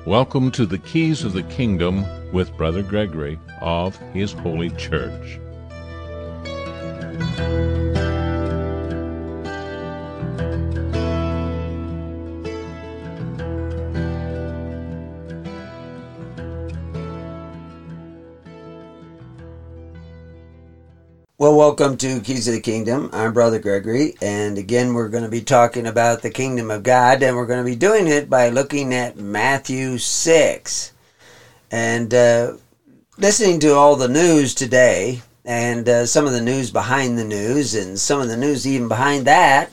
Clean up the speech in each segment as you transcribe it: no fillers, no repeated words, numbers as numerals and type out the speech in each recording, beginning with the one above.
Welcome to the Keys of the Kingdom with Brother Gregory of His Holy Church. Well, welcome to Keys of the Kingdom. I'm Brother Gregory, and again we're going to be talking about the Kingdom of God, and we're going to be doing it by looking at Matthew 6. And listening to all the news today, and some of the news behind the news, and some of the news even behind that,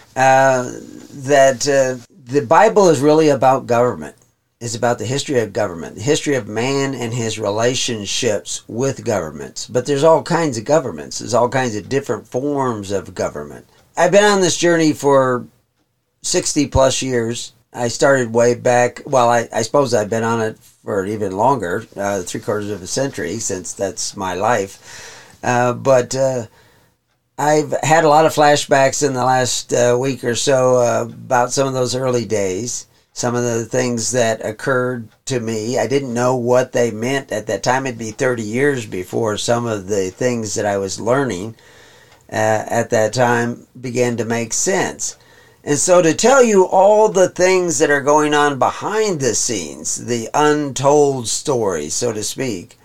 the Bible is really about government. Is about the history of government, the history of man and his relationships with governments. But there's all kinds of governments. There's all kinds of different forms of government. I've been on this journey for 60 plus years. I started way back, well, I suppose I've been on it for even longer, 3/4 of a century, since that's my life. But I've had a lot of flashbacks in the last week or so about some of those early days. Some of the things that occurred to me, I didn't know what they meant at that time. It'd be 30 years before some of the things that I was learning at that time began to make sense. And so to tell you all the things that are going on behind the scenes, the untold story, so to speak,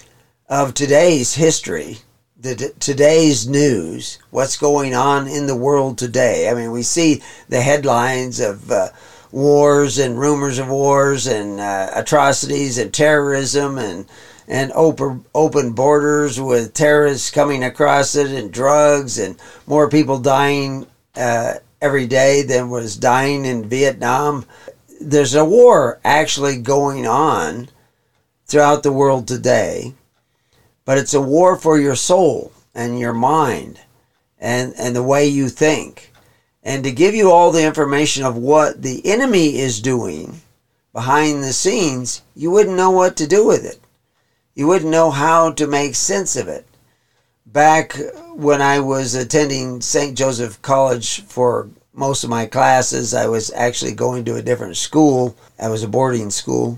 of today's history, today's news, what's going on in the world today. I mean, we see the headlines of wars and rumors of wars and atrocities and terrorism and open borders with terrorists coming across it and drugs and more people dying every day than was dying in Vietnam. There's a war actually going on throughout the world today, but it's a war for your soul and your mind and the way you think. And to give you all the information of what the enemy is doing behind the scenes, you wouldn't know what to do with it. You wouldn't know how to make sense of it. Back when I was attending St. Joseph College for most of my classes, I was actually going to a different school. I was a boarding school.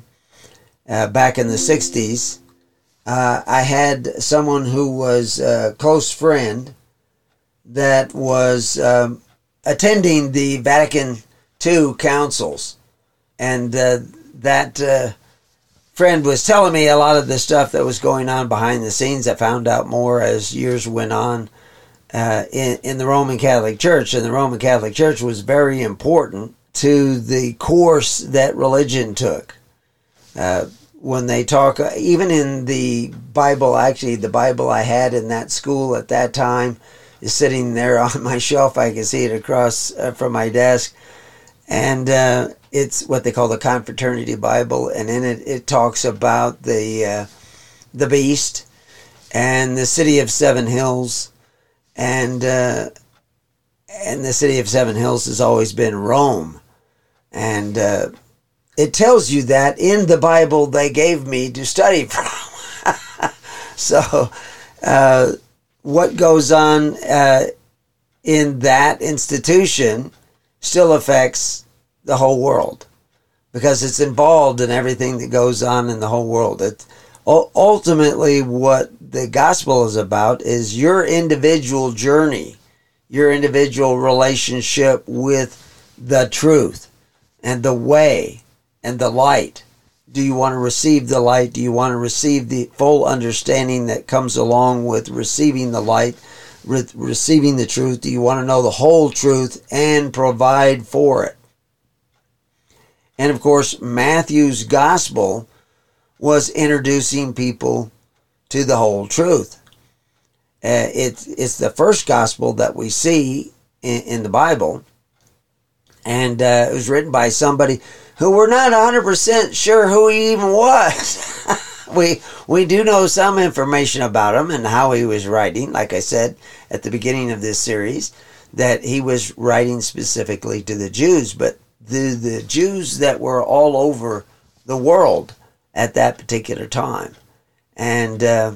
Back in the 60s, I had someone who was a close friend that was attending the Vatican II councils, and that friend was telling me a lot of the stuff that was going on behind the scenes. I found out more as years went on in the Roman Catholic Church, and the Roman Catholic Church was very important to the course that religion took. When they talk, even in the Bible, actually the Bible I had in that school at that time is sitting there on my shelf. I can see it across from my desk. And it's what they call the Confraternity Bible. And in it, it talks about the beast and the city of Seven Hills. And the city of Seven Hills has always been Rome. And it tells you that in the Bible they gave me to study from. So what goes on in that institution still affects the whole world because it's involved in everything that goes on in the whole world. Ultimately, what the gospel is about is your individual journey, your individual relationship with the truth and the way and the light. Do you want to receive the light? Do you want to receive the full understanding that comes along with receiving the light, with receiving the truth? Do you want to know the whole truth and provide for it? And of course, Matthew's gospel was introducing people to the whole truth. It's the first gospel that we see in the Bible. And it was written by somebody who we're not 100% sure who he even was. we do know some information about him and how he was writing. Like I said at the beginning of this series, that he was writing specifically to the Jews, but the Jews that were all over the world at that particular time. And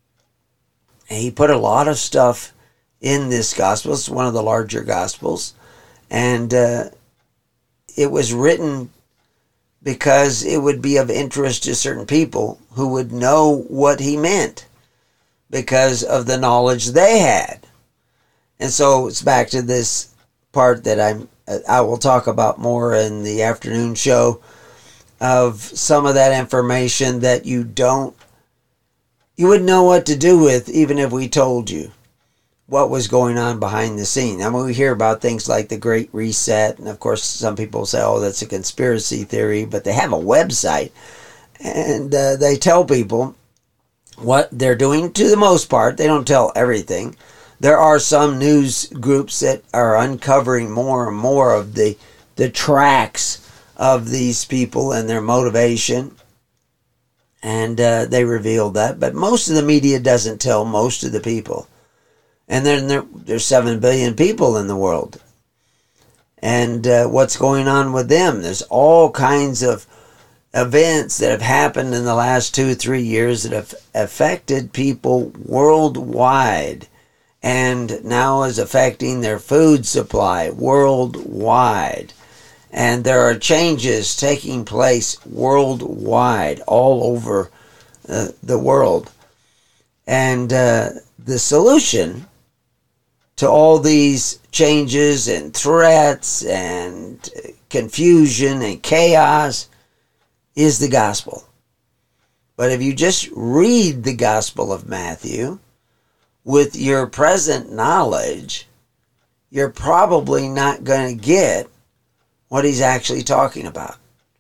he put a lot of stuff in this gospel. It's one of the larger gospels. And it was written because it would be of interest to certain people who would know what he meant because of the knowledge they had. And so it's back to this part that I will talk about more in the afternoon show, of some of that information that you wouldn't know what to do with even if we told you what was going on behind the scene. I mean, we hear about things like the Great Reset, and of course some people say, oh, that's a conspiracy theory, but they have a website, and they tell people what they're doing. To the most part, they don't tell everything. There are some news groups that are uncovering more and more of the tracks of these people and their motivation, and they reveal that. But most of the media doesn't tell most of the people. And then there's 7 billion people in the world. And what's going on with them? There's all kinds of events that have happened in the last 2 or 3 years that have affected people worldwide, and now is affecting their food supply worldwide. And there are changes taking place worldwide, all over the world. And the solution to all these changes and threats and confusion and chaos is the gospel. But if you just read the Gospel of Matthew with your present knowledge, you're probably not going to get what he's actually talking about.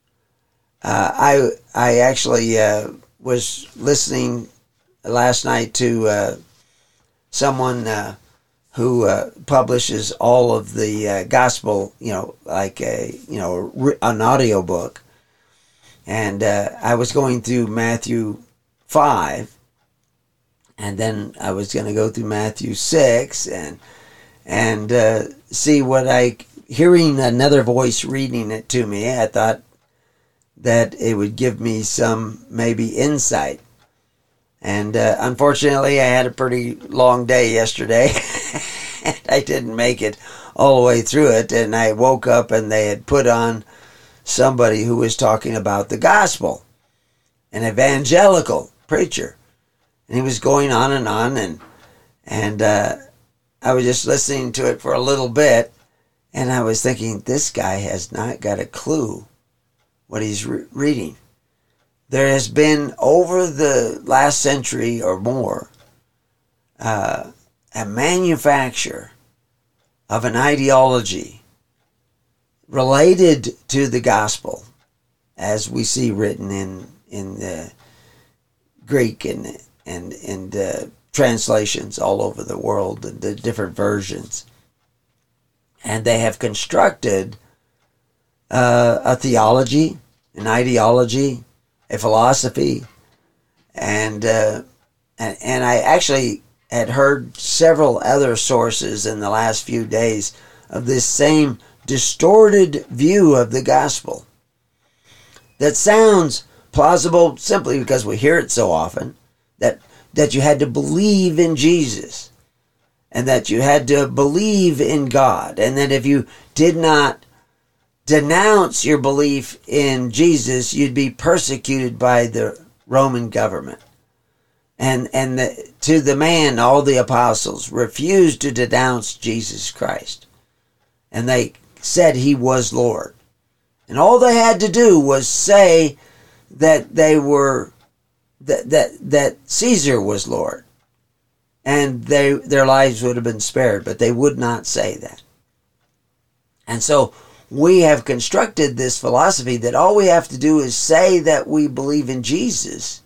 I actually was listening last night to someone who publishes all of the gospel, like an audio book. And I was going through Matthew 5, and then I was going to go through Matthew 6 and see what hearing another voice reading it to me, I thought that it would give me some maybe insight. And unfortunately, I had a pretty long day yesterday, and I didn't make it all the way through it. And I woke up, and they had put on somebody who was talking about the gospel, an evangelical preacher. And he was going on, and I was just listening to it for a little bit, and I was thinking, this guy has not got a clue what he's reading. There has been, over the last century or more, a manufacture of an ideology related to the gospel, as we see written in the Greek and translations all over the world, the different versions. And they have constructed a theology, an ideology, a philosophy, and I actually had heard several other sources in the last few days of this same distorted view of the gospel that sounds plausible simply because we hear it so often, that you had to believe in Jesus, and that you had to believe in God, and that if you did not denounce your belief in Jesus, you'd be persecuted by the Roman government. And to the man, all the apostles refused to denounce Jesus Christ. And they said he was Lord. And all they had to do was say that they were, that Caesar was Lord. And their lives would have been spared, but they would not say that. And so we have constructed this philosophy that all we have to do is say that we believe in Jesus,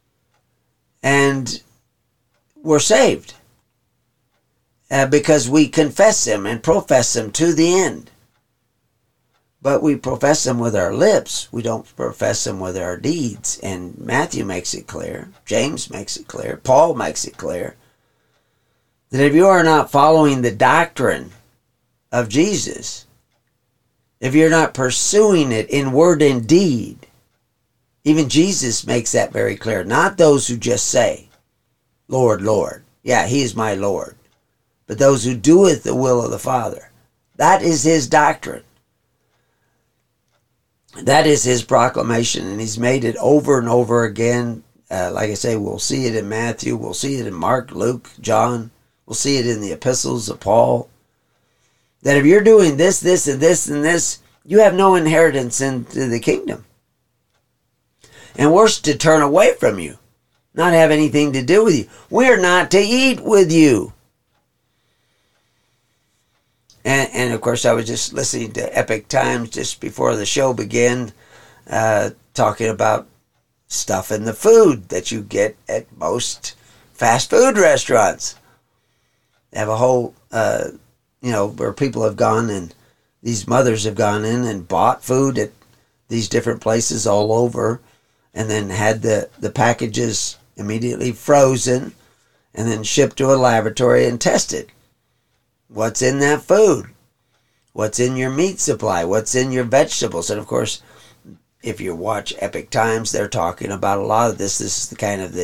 and we're saved because we confess him and profess him to the end. But we profess him with our lips. We don't profess him with our deeds. And Matthew makes it clear. James makes it clear. Paul makes it clear that if you are not following the doctrine of Jesus, if you're not pursuing it in word and deed, even Jesus makes that very clear. Not those who just say, Lord, Lord. Yeah, he is my Lord. But those who doeth the will of the Father. That is his doctrine. That is his proclamation, and he's made it over and over again. Like I say, we'll see it in Matthew, we'll see it in Mark, Luke, John, we'll see it in the epistles of Paul. That if you're doing this, this, and this, and this, you have no inheritance into the kingdom. And we're to turn away from you, not have anything to do with you. We're not to eat with you. And of course, I was just listening to Epic Times just before the show began, talking about stuff in the food that you get at most fast food restaurants. They have a whole, where people have gone and these mothers have gone in and bought food at these different places all over, and then had the packages immediately frozen and then shipped to a laboratory and tested. What's in that food? What's in your meat supply? What's in your vegetables? And of course, if you watch Epic Times, they're talking about a lot of this. This is the kind of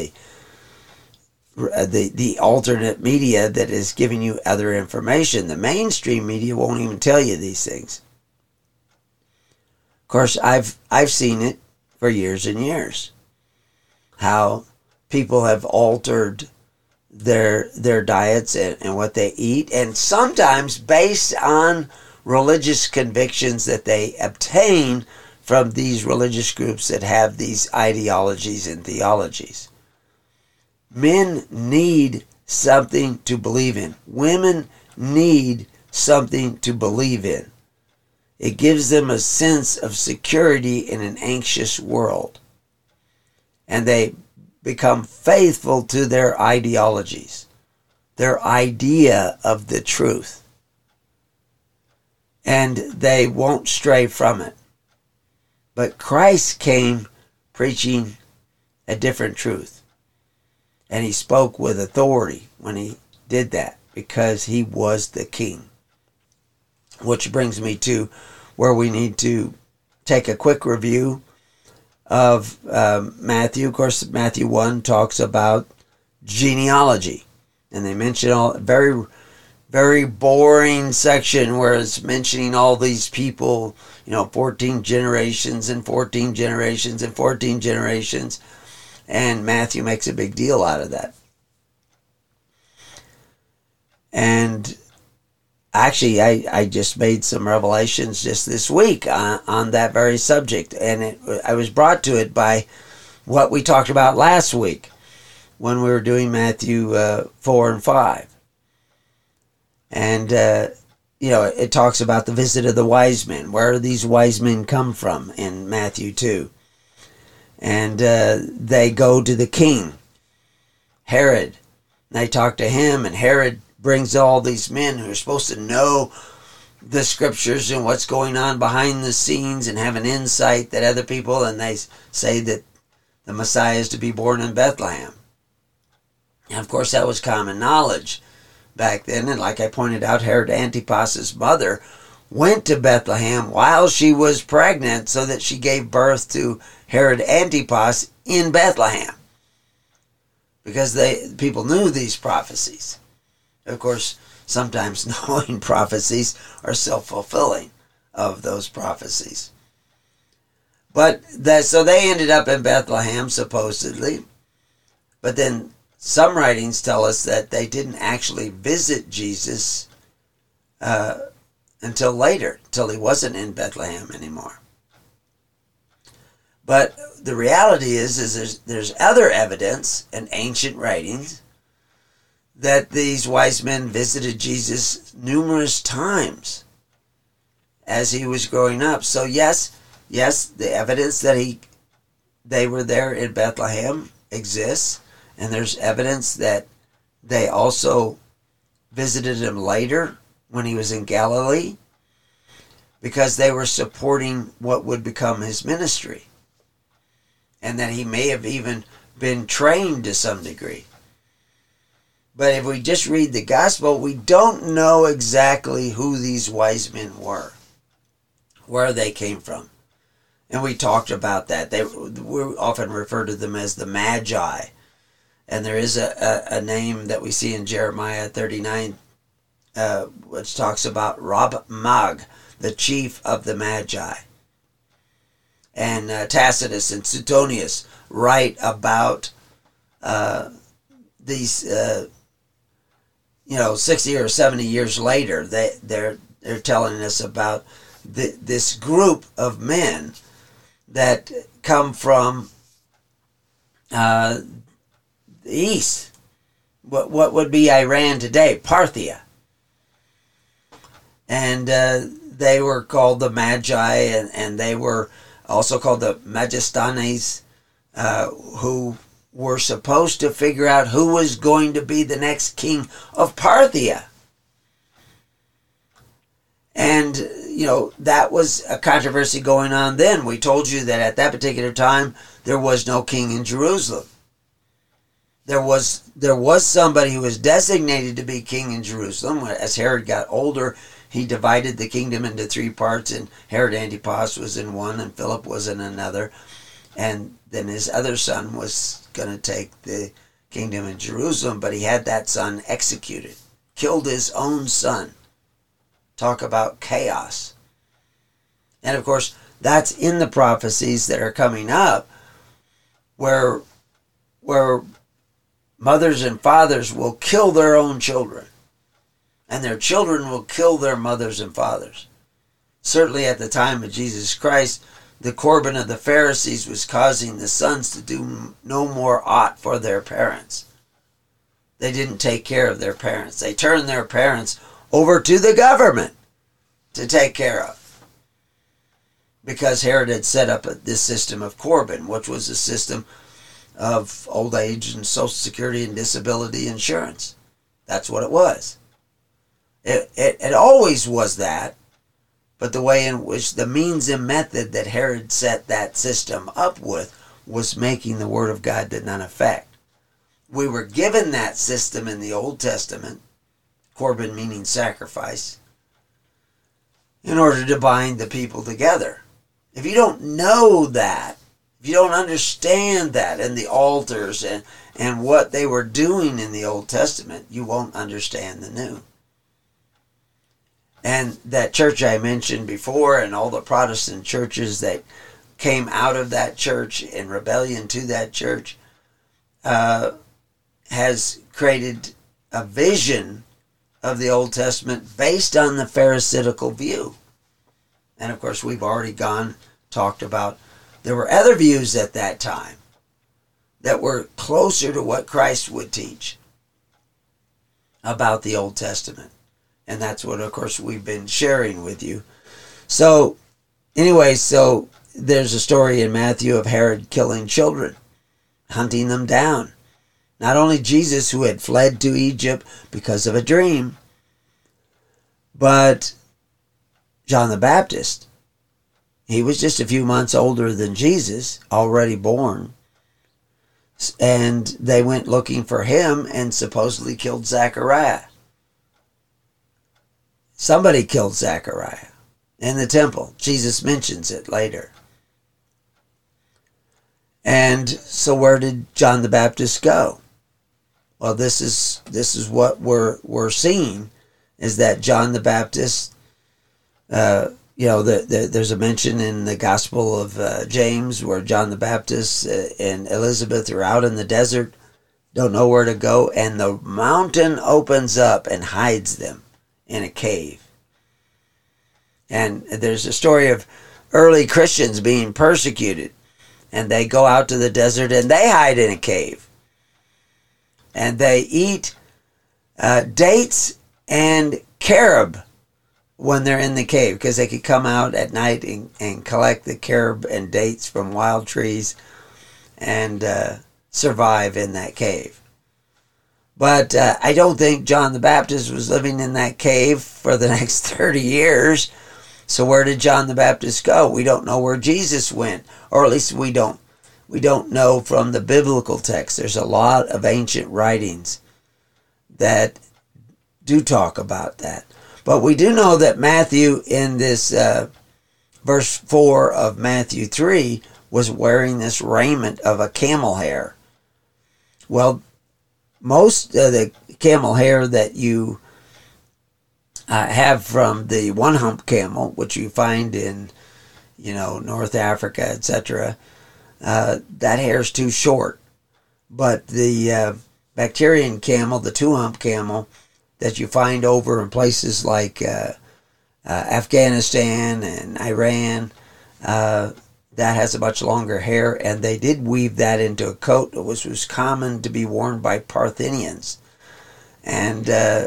the alternate media that is giving you other information. The mainstream media won't even tell you these things. Of course, I've seen it for years and years. How people have altered their diets and what they eat, and sometimes based on religious convictions that they obtain from these religious groups that have these ideologies and theologies. Men need something to believe in. Women need something to believe in. It gives them a sense of security in an anxious world. And they become faithful to their ideologies, their idea of the truth. And they won't stray from it. But Christ came preaching a different truth. And he spoke with authority when he did that, because he was the king. Which brings me to where we need to take a quick review of Matthew. Of course, Matthew 1 talks about genealogy. And they mention all very, very boring section where it's mentioning all these people, 14 generations and 14 generations and 14 generations. And Matthew makes a big deal out of that. And actually, I just made some revelations just this week on that very subject. And I was brought to it by what we talked about last week when we were doing Matthew 4 and 5. And, it talks about the visit of the wise men. Where do these wise men come from in Matthew 2? And they go to the king, Herod. They talk to him, and Herod brings all these men who are supposed to know the scriptures and what's going on behind the scenes and have an insight that other people, and they say that the Messiah is to be born in Bethlehem. And of course, that was common knowledge back then. And like I pointed out, Herod Antipas's mother went to Bethlehem while she was pregnant so that she gave birth to Herod Antipas in Bethlehem, because people knew these prophecies. Of course, sometimes knowing prophecies are self-fulfilling of those prophecies. So they ended up in Bethlehem, supposedly. But then some writings tell us that they didn't actually visit Jesus until later, until he wasn't in Bethlehem anymore. But the reality is there's other evidence in ancient writings that these wise men visited Jesus numerous times as he was growing up. So yes, the evidence that they were there in Bethlehem exists, and there's evidence that they also visited him later when he was in Galilee, because they were supporting what would become his ministry, and that he may have even been trained to some degree. But if we just read the gospel, we don't know exactly who these wise men were, where they came from. And we talked about that. We often refer to them as the Magi. And there is a name that we see in Jeremiah 39, which talks about Rab Mag, the chief of the Magi. and Tacitus and Suetonius write about these, 60 or 70 years later. They're telling us about this group of men that come from the east. What would be Iran today? Parthia. And they were called the Magi, and they were also called the Magistanes, who were supposed to figure out who was going to be the next king of Parthia. And, that was a controversy going on then. We told you that at that particular time, there was no king in Jerusalem. There was somebody who was designated to be king in Jerusalem. As Herod got older, he divided the kingdom into 3 parts, and Herod Antipas was in one, and Philip was in another. And then his other son was going to take the kingdom in Jerusalem, but he had that son executed, killed his own son. Talk about chaos. And of course, that's in the prophecies that are coming up, where mothers and fathers will kill their own children, and their children will kill their mothers and fathers. Certainly at the time of Jesus Christ, the Corban of the Pharisees was causing the sons to do no more aught for their parents. They didn't take care of their parents. They turned their parents over to the government to take care of, because Herod had set up this system of Corban, which was a system of old age and Social Security and disability insurance. That's what it was. It always was that, but the way in which the means and method that Herod set that system up with was making the Word of God to none effect. We were given that system in the Old Testament, Corban meaning sacrifice, in order to bind the people together. If you don't know that, if you don't understand that and the altars and what they were doing in the Old Testament, you won't understand the New. And that church I mentioned before, and all the Protestant churches that came out of that church in rebellion to that church, has created a vision of the Old Testament based on the Pharisaical view. And of course, we've already talked about, there were other views at that time that were closer to what Christ would teach about the Old Testament. And that's what, of course, we've been sharing with you. So, anyway, there's a story in Matthew of Herod killing children, hunting them down. Not only Jesus, who had fled to Egypt because of a dream, but John the Baptist. He was just a few months older than Jesus, already born. And they went looking for him and supposedly killed Zechariah. Somebody killed Zechariah in the temple. Jesus mentions it later. And so where did John the Baptist go? Well, this is what we're seeing, is that John the Baptist, there's a mention in the Gospel of James where John the Baptist and Elizabeth are out in the desert, don't know where to go, and the mountain opens up and hides them in a cave. And there's a story of early Christians being persecuted, and they go out to the desert and they hide in a cave. And they eat dates and carob when they're in the cave, because they could come out at night and collect the carob and dates from wild trees and survive in that cave. But I don't think John the Baptist was living in that cave for the next 30 years. So where did John the Baptist go? We don't know where Jesus went, or at least we don't know from the biblical text. There's a lot of ancient writings that do talk about that. But we do know that Matthew, in this verse 4 of Matthew 3, was wearing this raiment of a camel hair. Well, most of the camel hair that you have from the one-hump camel, which you find in, North Africa, etc., that hair's too short. But the Bactrian camel, the two-hump camel that you find over in places like Afghanistan and Iran, that has a much longer hair, and they did weave that into a coat that was common to be worn by Parthians. And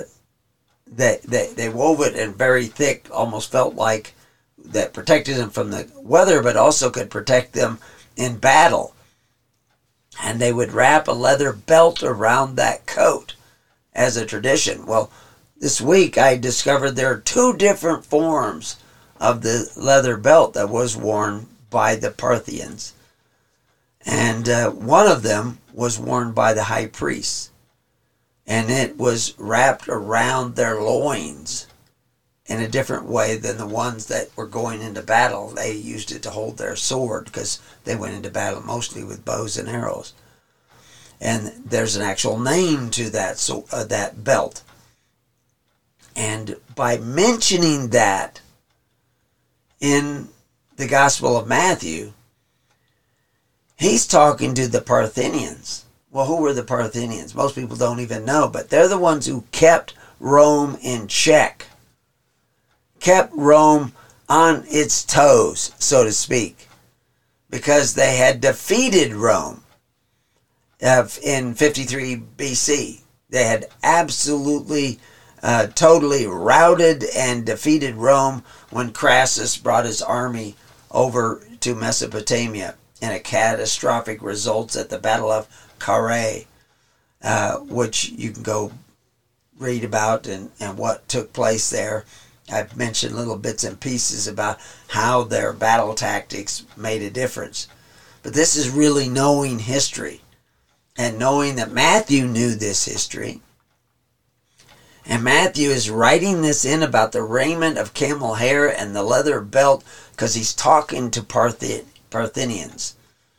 they wove it in very thick, almost felt like that protected them from the weather, but also could protect them in battle. And they would wrap a leather belt around that coat as a tradition. Well, this week I discovered there are two different forms of the leather belt that was worn by the Parthians. And one of them was worn by the high priests. And it was wrapped around their loins in a different way than the ones that were going into battle. They used it to hold their sword because they went into battle mostly with bows and arrows. And there's an actual name to that belt. And by mentioning that in the Gospel of Matthew, he's talking to the Parthians. Well, who were the Parthians? Most people don't even know, but they're the ones who kept Rome in check, kept Rome on its toes, so to speak, because they had defeated Rome in 53 BC. They had absolutely, totally routed and defeated Rome when Crassus brought his army over to Mesopotamia in a catastrophic results at the Battle of Carrhae, which you can go read about and what took place there. I've mentioned little bits and pieces about how their battle tactics made a difference. But this is really knowing history and knowing that Matthew knew this history. And Matthew is writing this in about the raiment of camel hair and the leather belt because he's talking to Parthians,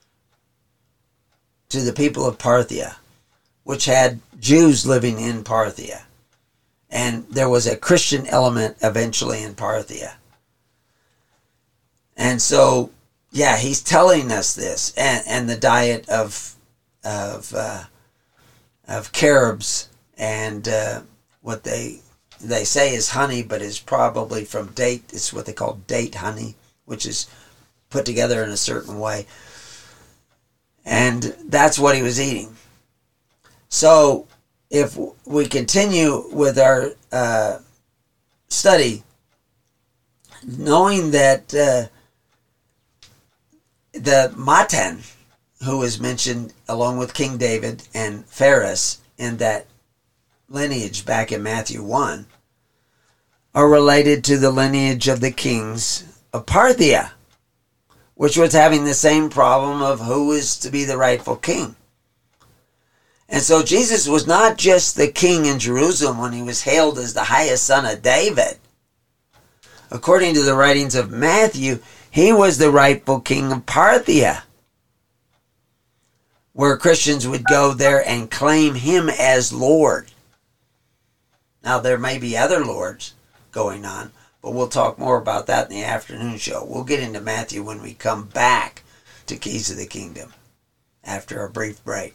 to the people of Parthia, which had Jews living in Parthia. And there was a Christian element eventually in Parthia. And so, yeah, he's telling us this. And the diet of carobs and what they say is honey, but is probably from date. It's what they call date honey, which is put together in a certain way. And that's what he was eating. So if we continue with our study, knowing that the Matan, who is mentioned along with King David and Phares in that lineage back in Matthew 1, are related to the lineage of the kings of Parthia, which was having the same problem of who is to be the rightful king. And so Jesus was not just the king in Jerusalem when he was hailed as the highest son of David. According to the writings of Matthew, he was the rightful king of Parthia, where Christians would go there and claim him as Lord. Now, there may be other lords going on, but we'll talk more about that in the afternoon show. We'll get into Matthew when we come back to Keys of the Kingdom after a brief break.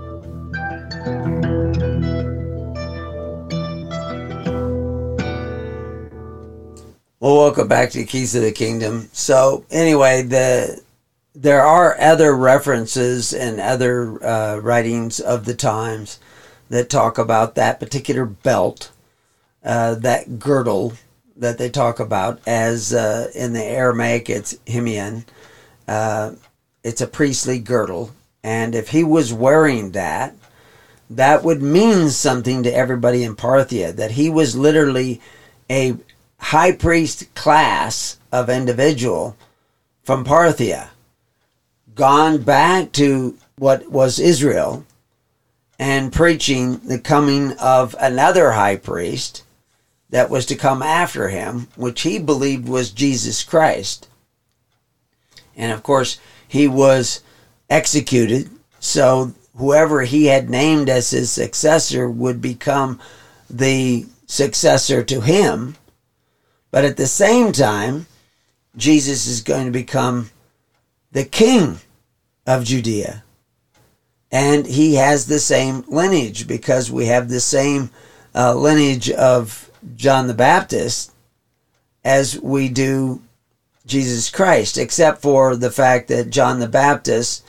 Well, welcome back to Keys of the Kingdom. So, anyway, there are other references and other writings of the times that talk about that particular belt, that girdle that they talk about as in the Aramaic it's himian. It's a priestly girdle, and if he was wearing that, that would mean something to everybody in Parthia, that he was literally a high priest class of individual from Parthia, gone back to what was Israel and preaching the coming of another high priest that was to come after him, which he believed was Jesus Christ. And of course, he was executed, so whoever he had named as his successor would become the successor to him. But at the same time, Jesus is going to become the king of Judea. And he has the same lineage, because we have the same lineage of John the Baptist as we do Jesus Christ, except for the fact that John the Baptist,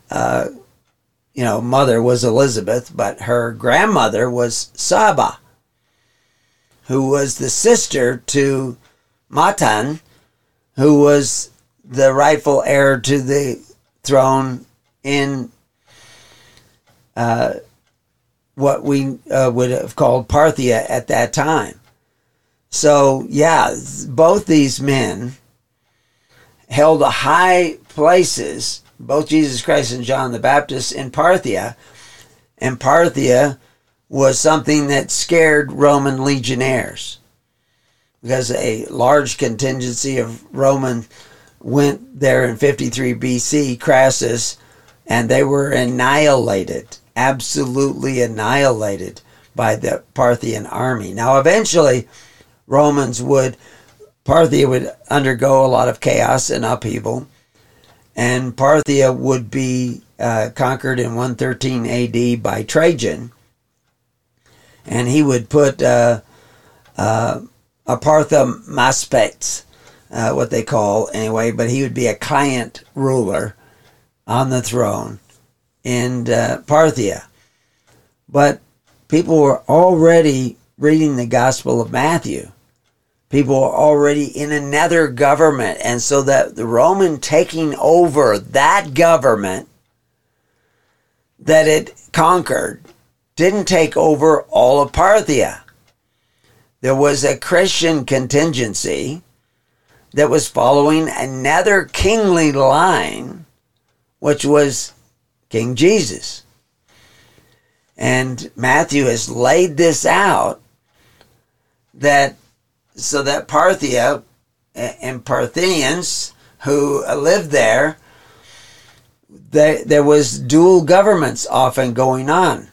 mother was Elizabeth, but her grandmother was Saba, who was the sister to Matan, who was the rightful heir to the throne in what we would have called Parthia at that time. So, yeah, both these men held high places, both Jesus Christ and John the Baptist, in Parthia. And Parthia was something that scared Roman legionnaires, because a large contingency of Roman went there in 53 BC, Crassus, and they were annihilated, absolutely annihilated by the Parthian army. Now, eventually, Parthia would undergo a lot of chaos and upheaval, and Parthia would be conquered in 113 AD by Trajan, and he would put a Parthomaspes, what they call anyway, but he would be a client ruler on the throne in Parthia. But people were already reading the Gospel of Matthew. People were already in another government, and so that the Roman taking over that government that it conquered didn't take over all of Parthia. There was a Christian contingency that was following another kingly line, which was King Jesus. And Matthew has laid this out so that Parthia and Parthians who lived there, there was dual governments often going on,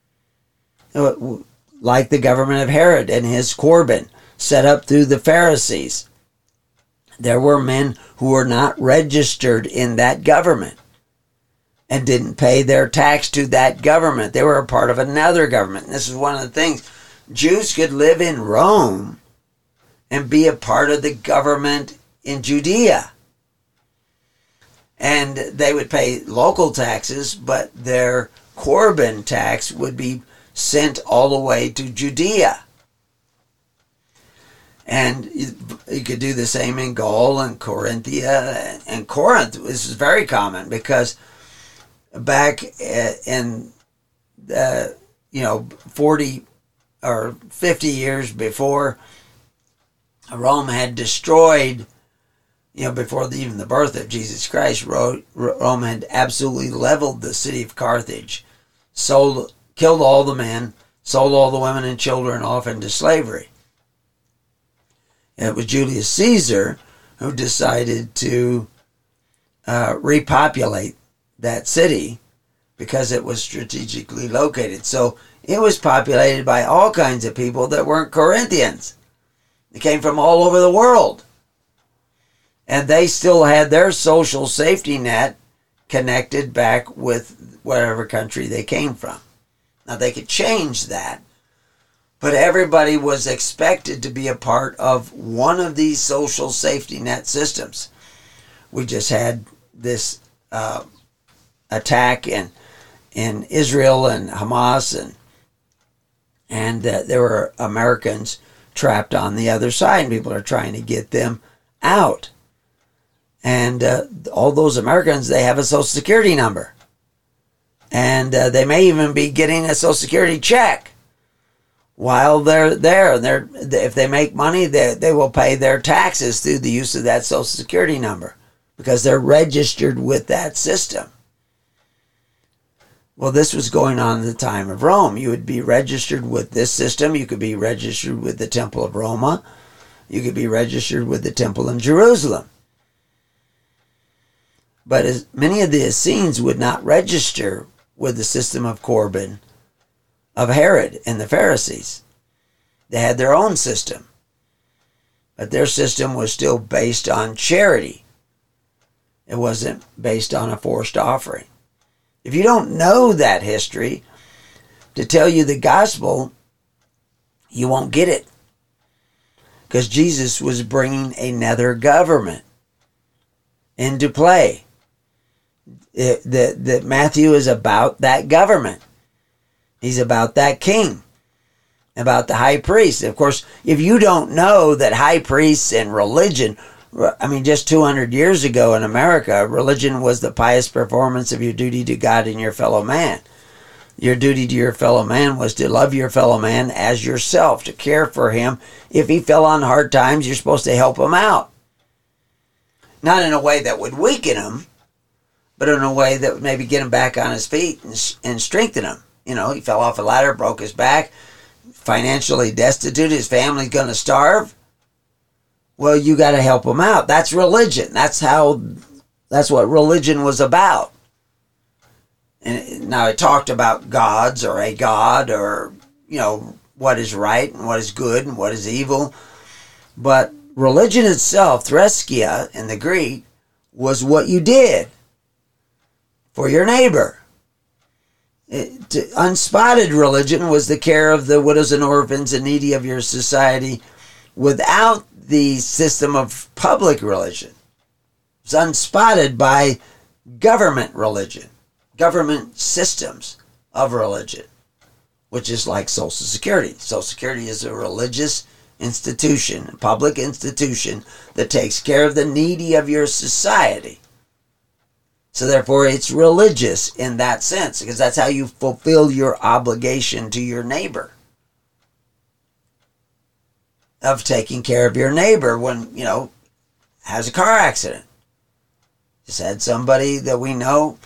like the government of Herod and his Corban, set up through the Pharisees. There were men who were not registered in that government and didn't pay their tax to that government. They were a part of another government. And this is one of the things. Jews could live in Rome and be a part of the government in Judea. And they would pay local taxes, but their Corban tax would be sent all the way to Judea. And you could do the same in Gaul and Corinthia. And Corinth, this is very common, because back in 40 or 50 years before Rome had destroyed, before even the birth of Jesus Christ, Rome had absolutely leveled the city of Carthage, killed all the men, sold all the women and children off into slavery. It was Julius Caesar who decided to repopulate that city because it was strategically located. So it was populated by all kinds of people that weren't Corinthians. They came from all over the world. And they still had their social safety net connected back with whatever country they came from. Now, they could change that, but everybody was expected to be a part of one of these social safety net systems. We just had this attack in Israel and Hamas, and there were Americans trapped on the other side, and people are trying to get them out. And all those Americans, they have a Social Security number. And they may even be getting a Social Security check while they're there. If they make money, they will pay their taxes through the use of that Social Security number because they're registered with that system. Well, this was going on in the time of Rome. You would be registered with this system. You could be registered with the Temple of Roma. You could be registered with the Temple in Jerusalem. But as many of the Essenes would not register with the system of Corban of Herod and the Pharisees. They had their own system. But their system was still based on charity. It wasn't based on a forced offering. If you don't know that history, to tell you the gospel, you won't get it. Because Jesus was bringing another government into play. That Matthew is about that government. He's about that king, about the high priest. Of course, if you don't know that high priests and religion, I mean, just 200 years ago in America, religion was the pious performance of your duty to God and your fellow man. Your duty to your fellow man was to love your fellow man as yourself, to care for him. If he fell on hard times, you're supposed to help him out. Not in a way that would weaken him, but in a way that would maybe get him back on his feet and strengthen him. You know, he fell off a ladder, broke his back, financially destitute, his family's going to starve. Well, you got to help him out. That's religion. That's what religion was about. And now it talked about gods or a god or, you know, what is right and what is good and what is evil. But religion itself, threskia in the Greek, was what you did for your neighbor. Unspotted religion was the care of the widows and orphans and needy of your society without the system of public religion. It's unspotted by government religion, government systems of religion, which is like Social Security. Social Security is a religious institution, a public institution that takes care of the needy of your society. So therefore, it's religious in that sense, because that's how you fulfill your obligation to your neighbor. Of taking care of your neighbor when, you know, has a car accident. Just had somebody that we know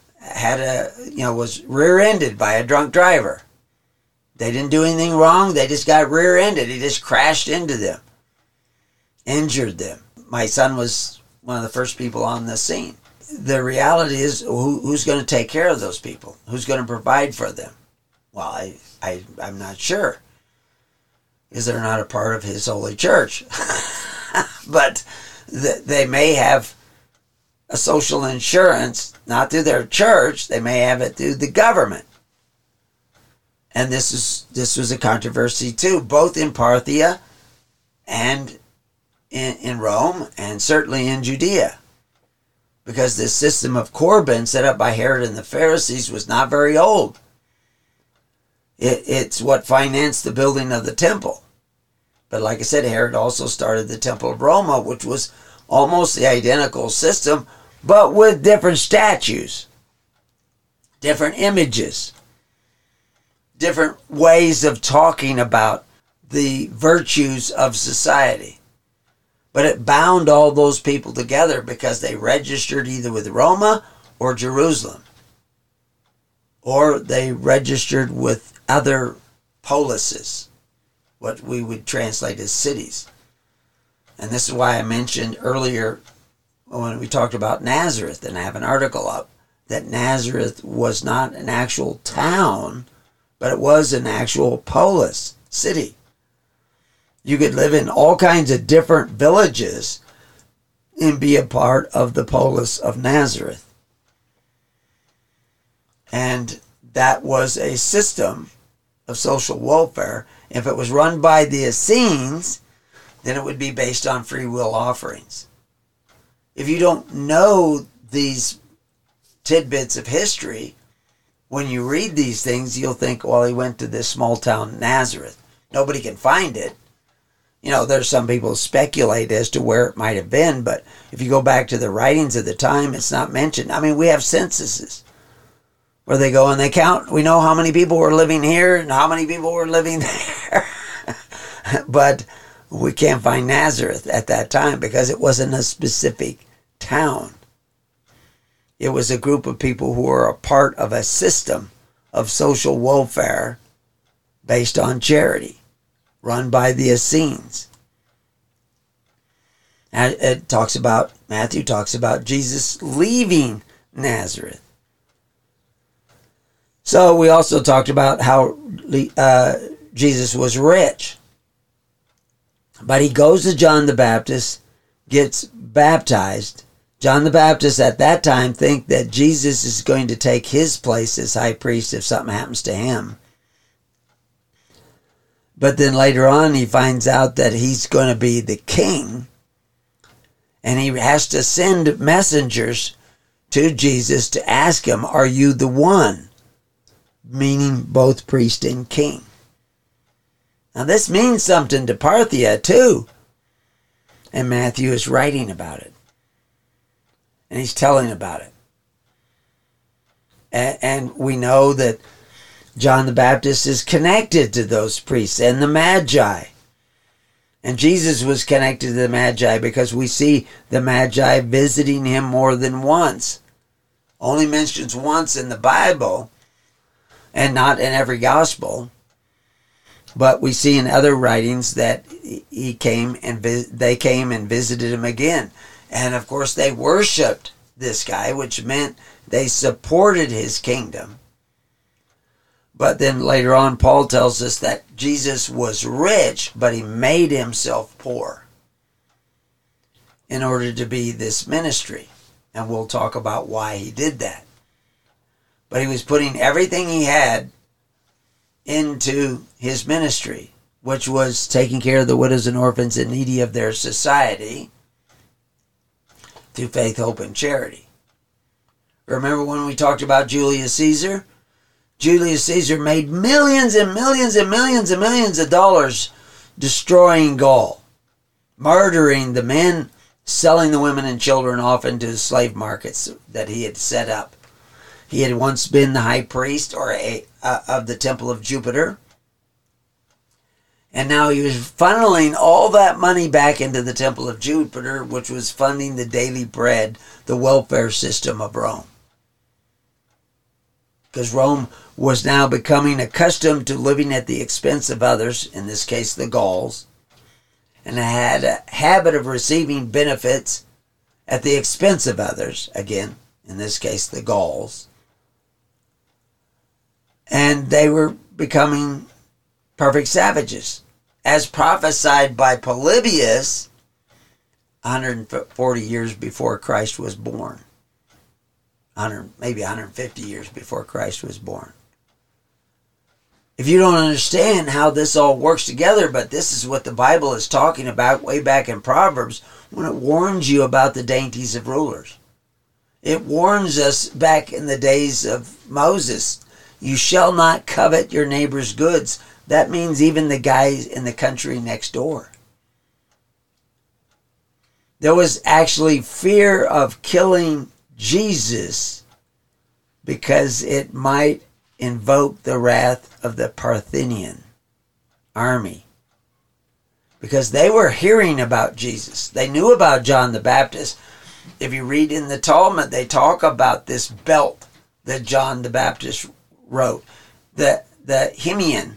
was rear-ended by a drunk driver. They didn't do anything wrong. They just got rear-ended. He just crashed into them. Injured them. My son was one of the first people on the scene. The reality is, who's going to take care of those people? Who's going to provide for them? Well, I'm not sure. Is they're not a part of his holy church. But they may have a social insurance, not through their church. They may have it through the government. And this was a controversy too, both in Parthia and in Rome, and certainly in Judea. Because this system of Corban set up by Herod and the Pharisees was not very old. It's what financed the building of the temple. But like I said, Herod also started the Temple of Roma, which was almost the identical system, but with different statues, different images, different ways of talking about the virtues of society. But it bound all those people together because they registered either with Roma or Jerusalem. Or they registered with other polises, what we would translate as cities. And this is why I mentioned earlier when we talked about Nazareth, and I have an article up, that Nazareth was not an actual town, but it was an actual polis, city. You could live in all kinds of different villages and be a part of the polis of Nazareth. And that was a system of social welfare. If it was run by the Essenes, then it would be based on free will offerings. If you don't know these tidbits of history, when you read these things, you'll think, well, he went to this small town, Nazareth. Nobody can find it. You know, there's some people who speculate as to where it might have been, but if you go back to the writings of the time, it's not mentioned. I mean, we have censuses where they go and they count. We know how many people were living here and how many people were living there. But we can't find Nazareth at that time because it wasn't a specific town. It was a group of people who were a part of a system of social welfare based on charity, run by the Essenes. And Matthew talks about Jesus leaving Nazareth. So we also talked about how Jesus was rich. But he goes to John the Baptist, gets baptized. John the Baptist at that time think that Jesus is going to take his place as high priest if something happens to him. But then later on he finds out that he's going to be the king. And he has to send messengers to Jesus to ask him, are you the one? Meaning both priest and king. Now this means something to Parthia too. And Matthew is writing about it. And he's telling about it. And we know that John the Baptist is connected to those priests and the Magi. And Jesus was connected to the Magi because we see the Magi visiting him more than once. Only mentions once in the Bible and not in every gospel. But we see in other writings that they came and visited him again. And of course they worshipped this guy, which meant they supported his kingdom. But then later on, Paul tells us that Jesus was rich, but he made himself poor in order to be this ministry. And we'll talk about why he did that. But he was putting everything he had into his ministry, which was taking care of the widows and orphans and needy of their society through faith, hope, and charity. Remember when we talked about Julius Caesar? Julius Caesar made millions and millions and millions and millions of dollars destroying Gaul, murdering the men, selling the women and children off into the slave markets that he had set up. He had once been the high priest of the temple of Jupiter. And now he was funneling all that money back into the temple of Jupiter, which was funding the daily bread, the welfare system of Rome. Because Rome was now becoming accustomed to living at the expense of others, in this case the Gauls, and had a habit of receiving benefits at the expense of others, again, in this case the Gauls. And they were becoming perfect savages, as prophesied by Polybius 140 years before Christ was born. Maybe 150 years before Christ was born. If you don't understand how this all works together, but this is what the Bible is talking about way back in Proverbs when it warns you about the dainties of rulers. It warns us back in the days of Moses, you shall not covet your neighbor's goods. That means even the guys in the country next door. There was actually fear of killing Jesus because it might invoke the wrath of the Parthian army. Because they were hearing about Jesus. They knew about John the Baptist. If you read in the Talmud, they talk about this belt that John the Baptist wrote. The Hemyan,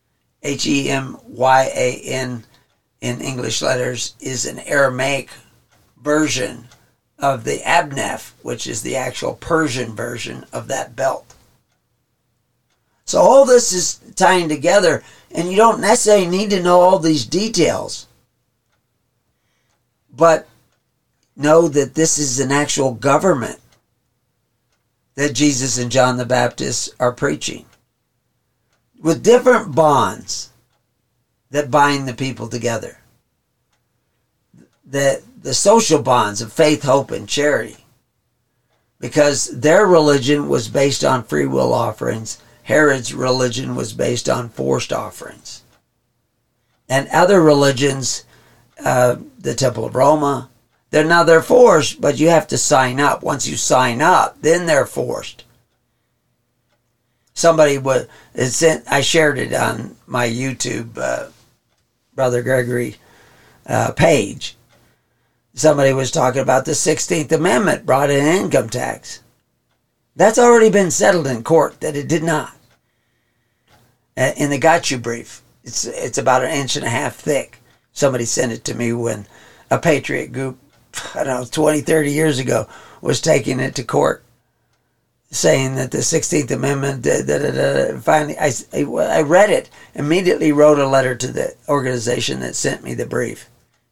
Hemyan in English letters, is an Aramaic version of the Abnef, which is the actual Persian version of that belt. So all this is tying together, and you don't necessarily need to know all these details. But know that this is an actual government that Jesus and John the Baptist are preaching, with different bonds that bind the people together. The social bonds of faith, hope, and charity. Because their religion was based on free will offerings. Herod's religion was based on forced offerings. And other religions, the Temple of Roma, they're forced, but you have to sign up. Once you sign up, then they're forced. I shared it on my YouTube Brother Gregory page. Somebody was talking about the 16th Amendment brought in income tax. That's already been settled in court that it did not. In the Got You brief, it's about 1.5 inches thick. Somebody sent it to me when a patriot group, 20, 30 years ago, was taking it to court. saying that the 16th Amendment, finally, I read it, immediately wrote a letter to the organization that sent me the brief.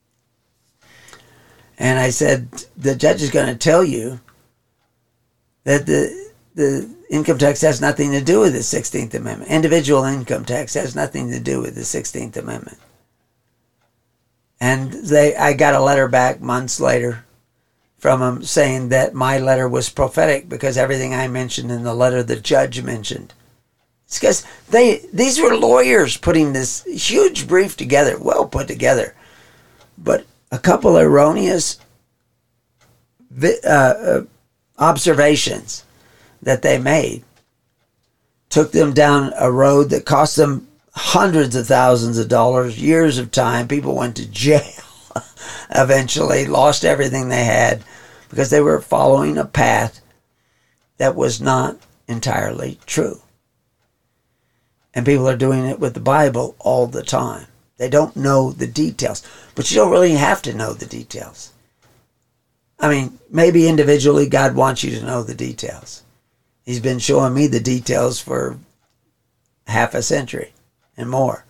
And I said, the judge is going to tell you that the income tax has nothing to do with the 16th Amendment. Individual income tax has nothing to do with the 16th Amendment. And I got a letter back months later from them saying that my letter was prophetic because everything I mentioned in the letter the judge mentioned. It's because these were lawyers putting this huge brief together, well put together. But a couple erroneous observations that they made took them down a road that cost them hundreds of thousands of dollars, years of time. People went to jail eventually, lost everything they had because they were following a path that was not entirely true. And people are doing it with the Bible all the time. They don't know the details, but you don't really have to know the details. I mean, maybe individually God wants you to know the details. He's been showing me the details for half a century and more.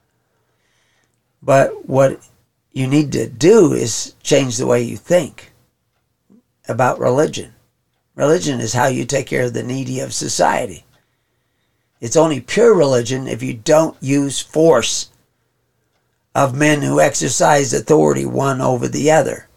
But what you need to do is change the way you think about religion. Religion is how you take care of the needy of society. It's only pure religion if you don't use force of men who exercise authority one over the other.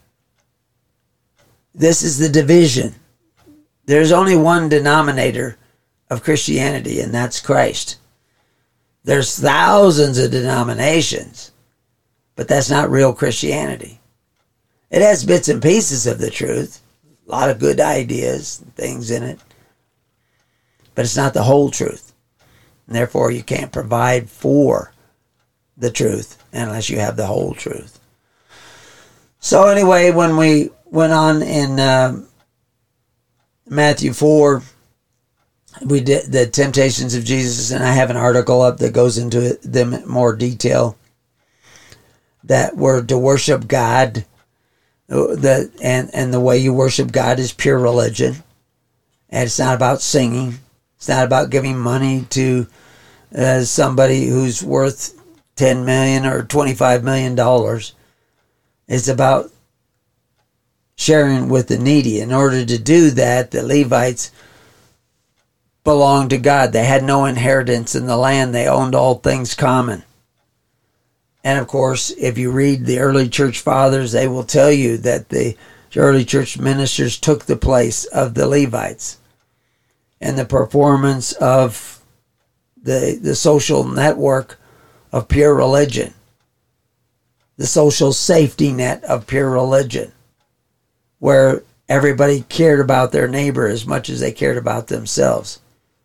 This is the division. There's only one denominator of Christianity, and that's Christ. There's thousands of denominations, but that's not real Christianity. It has bits and pieces of the truth, a lot of good ideas and things in it, but it's not the whole truth. And therefore, you can't provide for the truth unless you have the whole truth. So anyway, when we went on in Matthew 4, we did the temptations of Jesus, and I have an article up that goes into them in more detail, that we're to worship God, and the way you worship God is pure religion, and it's not about singing. It's not about giving money to somebody who's worth $10 million or $25 million. It's about sharing with the needy. In order to do that, the Levites belonged to God. They had no inheritance in the land. They owned all things common. And of course, if you read the early church fathers, they will tell you that the early church ministers took the place of the Levites. And the performance of the social network of pure religion, the social safety net of pure religion, where everybody cared about their neighbor as much as they cared about themselves.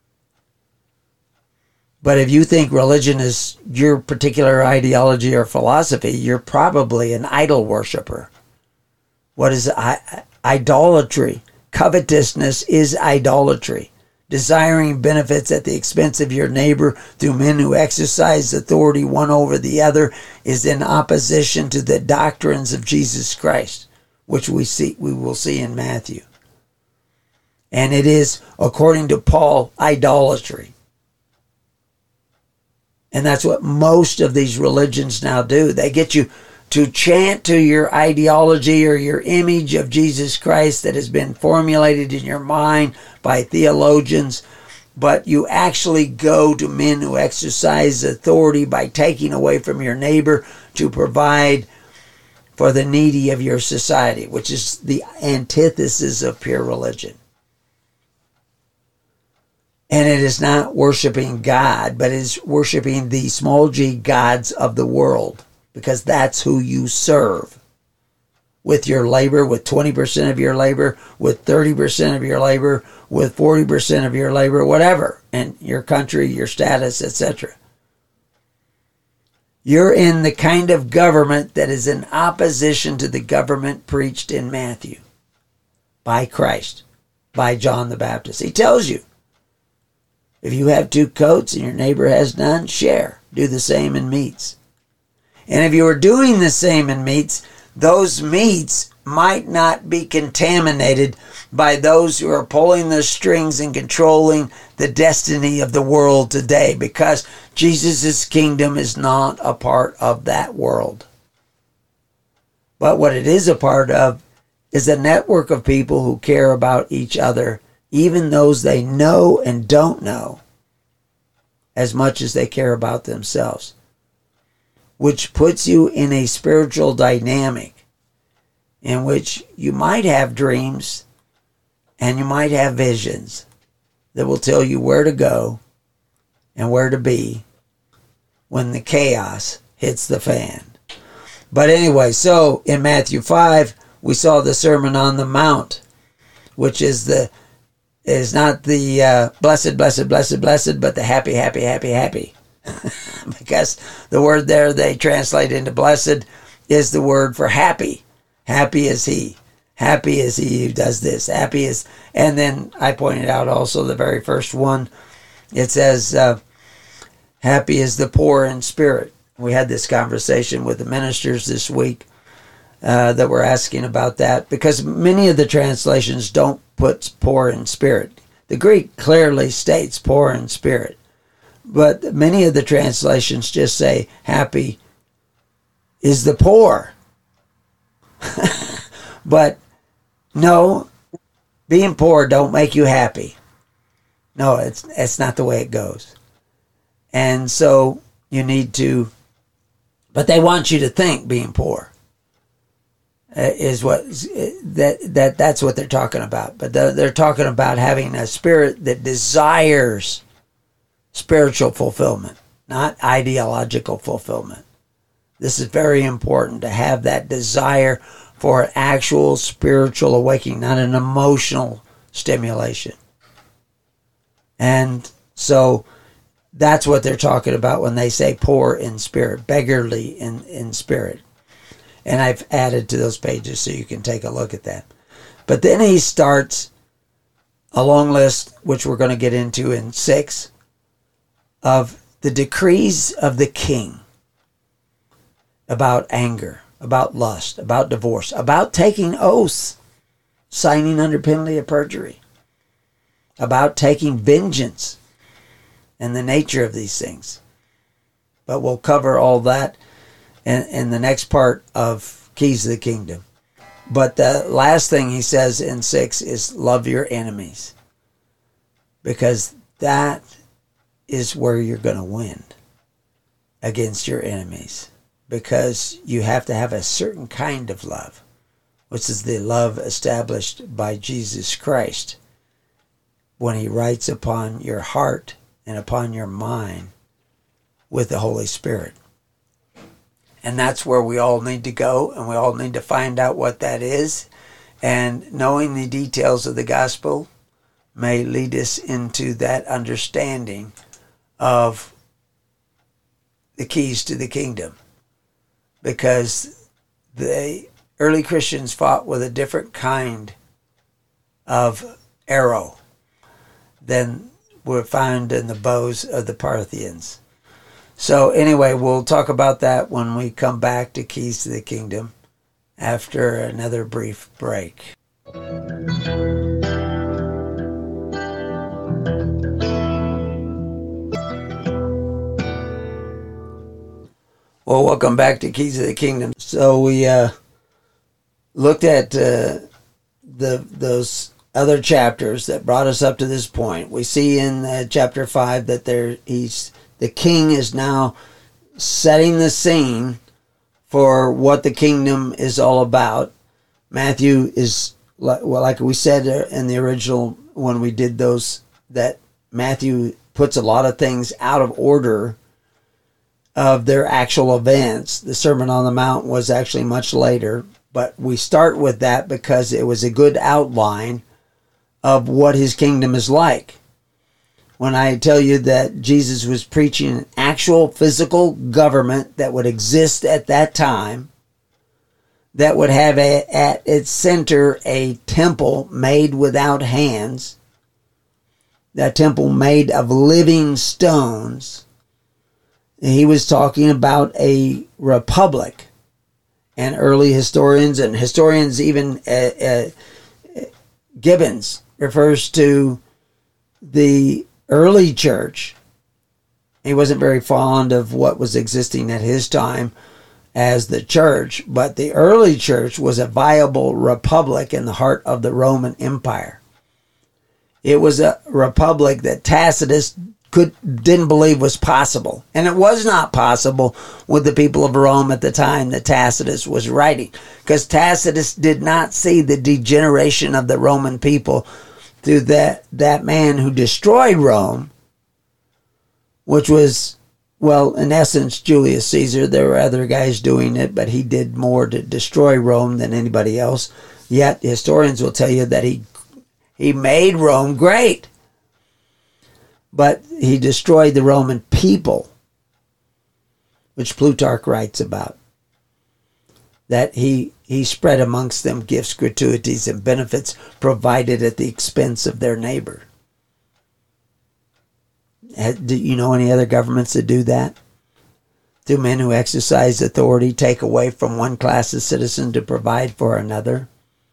But if you think religion is your particular ideology or philosophy, you're probably an idol worshiper. What is idolatry? Covetousness is idolatry. Desiring benefits at the expense of your neighbor through men who exercise authority one over the other is in opposition to the doctrines of Jesus Christ, which we will see in Matthew. And it is, according to Paul, idolatry. And that's what most of these religions now do. They get you to chant to your ideology or your image of Jesus Christ that has been formulated in your mind by theologians, but you actually go to men who exercise authority by taking away from your neighbor to provide for the needy of your society, which is the antithesis of pure religion. And it is not worshiping God, but it is worshiping the small g gods of the world, because that's who you serve. With your labor, with 20% of your labor, with 30% of your labor, with 40% of your labor, whatever, and your country, your status, etc. You're in the kind of government that is in opposition to the government preached in Matthew by Christ, by John the Baptist. He tells you, if you have 2 coats and your neighbor has none, share. Do the same in meats. And if you are doing the same in meats, those meats might not be contaminated by those who are pulling the strings and controlling the destiny of the world today, because Jesus' kingdom is not a part of that world. But what it is a part of is a network of people who care about each other, even those they know and don't know, as much as they care about themselves, which puts you in a spiritual dynamic in which you might have dreams and you might have visions that will tell you where to go and where to be when the chaos hits the fan. But anyway, so in Matthew 5, we saw the Sermon on the Mount, which is not the blessed, blessed, blessed, blessed, but the happy, happy, happy, happy. Because the word there they translate into blessed is the word for happy. Happy is he. Happy is he who does this. Happy is, and then I pointed out also the very first one. It says, happy is the poor in spirit. We had this conversation with the ministers this week that were asking about that, because many of the translations don't put poor in spirit. The Greek clearly states poor in spirit, but many of the translations just say happy is the poor. But no, being poor don't make you happy. No, it's not the way it goes. And so you need to, but they want you to think being poor is what that's what they're talking about. But they're talking about having a spirit that desires spiritual fulfillment, not ideological fulfillment. This is very important, to have that desire for an actual spiritual awakening, not an emotional stimulation. And so that's what they're talking about when they say poor in spirit, beggarly in spirit. And I've added to those pages so you can take a look at that. But then he starts a long list, which we're going to get into in 6, of the decrees of the king about anger, about lust, about divorce, about taking oaths, signing under penalty of perjury, about taking vengeance, and the nature of these things. But we'll cover all that in the next part of Keys of the Kingdom. But the last thing he says in 6 is love your enemies, because that is where you're going to win against your enemies, because you have to have a certain kind of love, which is the love established by Jesus Christ when he writes upon your heart and upon your mind with the Holy Spirit. And that's where we all need to go, and we all need to find out what that is. And knowing the details of the gospel may lead us into that understanding of the keys to the kingdom. Because the early Christians fought with a different kind of arrow than were found in the bows of the Parthians. So anyway, we'll talk about that when we come back to Keys to the Kingdom after another brief break. Well, welcome back to Keys of the Kingdom. So we looked at those other chapters that brought us up to this point. We see in chapter 5 that the king is now setting the scene for what the kingdom is all about. Matthew is, like we said in the original when we did those, that Matthew puts a lot of things out of order of their actual events. The Sermon on the Mount was actually much later, but we start with that because it was a good outline of what his kingdom is like. When I tell you that Jesus was preaching an actual physical government that would exist at that time, that would have at its center a temple made without hands, that temple made of living stones. He was talking about a republic, and early historians, and historians even Gibbons refers to the early church. He wasn't very fond of what was existing at his time as the church, but the early church was a viable republic in the heart of the Roman Empire. It was a republic that Tacitus didn't believe was possible. And it was not possible with the people of Rome at the time that Tacitus was writing, because Tacitus did not see the degeneration of the Roman people through that man who destroyed Rome, which was, well, in essence, Julius Caesar. There were other guys doing it, but he did more to destroy Rome than anybody else. Yet historians will tell you that he made Rome great. But he destroyed the Roman people, which Plutarch writes about. That he spread amongst them gifts, gratuities, and benefits provided at the expense of their neighbor. Do you know any other governments that do that? Do men who exercise authority take away from one class of citizen to provide for another?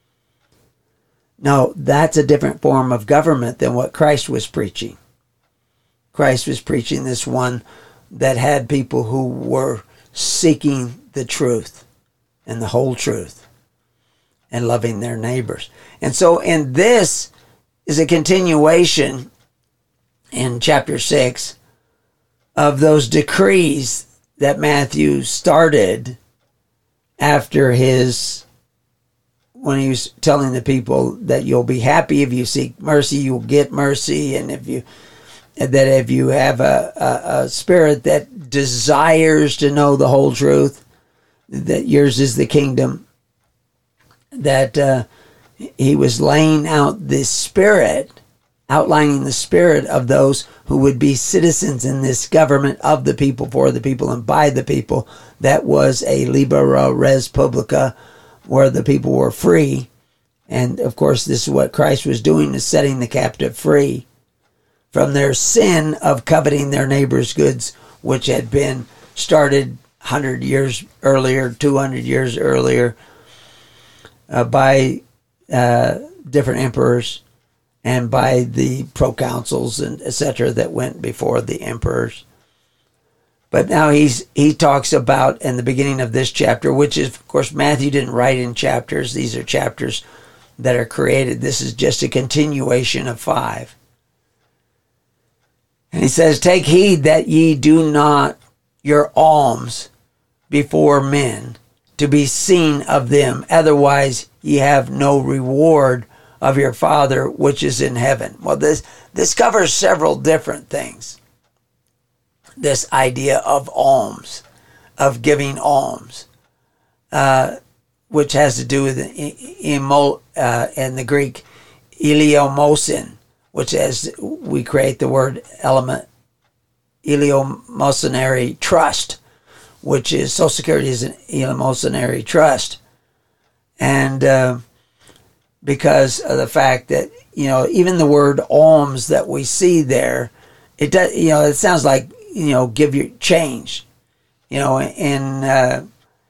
No, that's a different form of government than what Christ was preaching. Christ was preaching this one that had people who were seeking the truth and the whole truth and loving their neighbors. And so in this is a continuation in chapter 6 of those decrees that Matthew started after when he was telling the people that you'll be happy if you seek mercy, you'll get mercy, and if you have a spirit that desires to know the whole truth, that yours is the kingdom, that he was laying out this spirit, outlining the spirit of those who would be citizens in this government of the people, for the people, and by the people. That was a libera res publica, where the people were free. And of course, this is what Christ was doing, is setting the captive free from their sin of coveting their neighbor's goods, which had been started 100 years earlier, 200 years earlier, by different emperors and by the proconsuls and etc. that went before the emperors. But now he talks about, in the beginning of this chapter, which is, of course, Matthew didn't write in chapters. These are chapters that are created. This is just a continuation of 5. And he says, take heed that ye do not your alms before men to be seen of them. Otherwise ye have no reward of your Father which is in heaven. Well, this covers several different things. This idea of alms, of giving alms, which has to do with in the Greek, eleomosin, which, as we create the word element, eleemosynary trust, which is Social Security is an eleemosynary trust. And because of the fact that, even the word alms that we see there, it does, it sounds like, give your change. In 15th,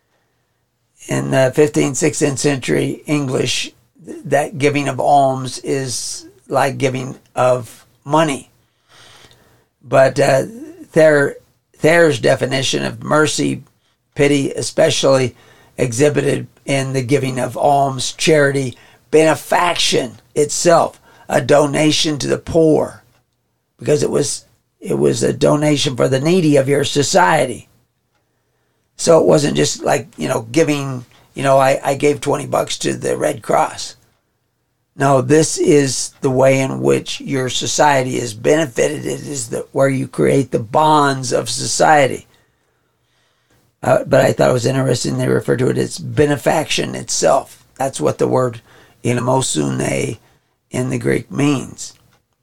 16th century English, that giving of alms is like giving of money. But Thayer's definition of mercy, pity, especially exhibited in the giving of alms, charity, benefaction itself, a donation to the poor, because it was a donation for the needy of your society. So it wasn't just like, giving, I gave $20 to the Red Cross. No, this is the way in which your society is benefited. It is where you create the bonds of society. But I thought it was interesting they refer to it as benefaction itself. That's what the word eleemosune in the Greek means.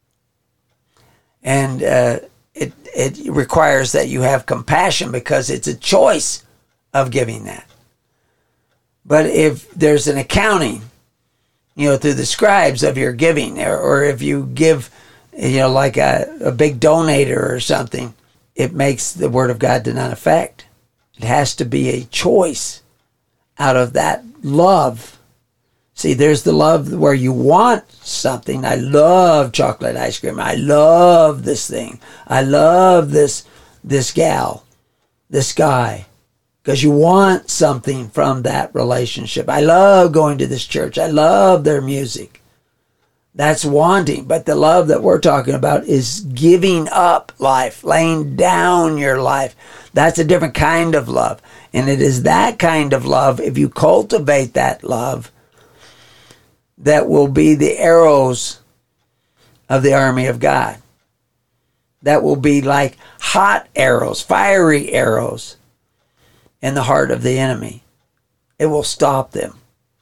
And it requires that you have compassion, because it's a choice of giving that. But if there's an accounting, through the scribes of your giving, or if you give, like a big donator or something, it makes the word of God to none effect. It has to be a choice out of that love. See, there's the love where you want something. I love chocolate ice cream. I love this thing. I love this gal, this guy. Because you want something from that relationship. I love going to this church. I love their music. That's wanting. But the love that we're talking about is giving up life, laying down your life. That's a different kind of love. And it is that kind of love, if you cultivate that love, that will be the arrows of the army of God. That will be like hot arrows, fiery arrows in the heart of the enemy. It will stop them.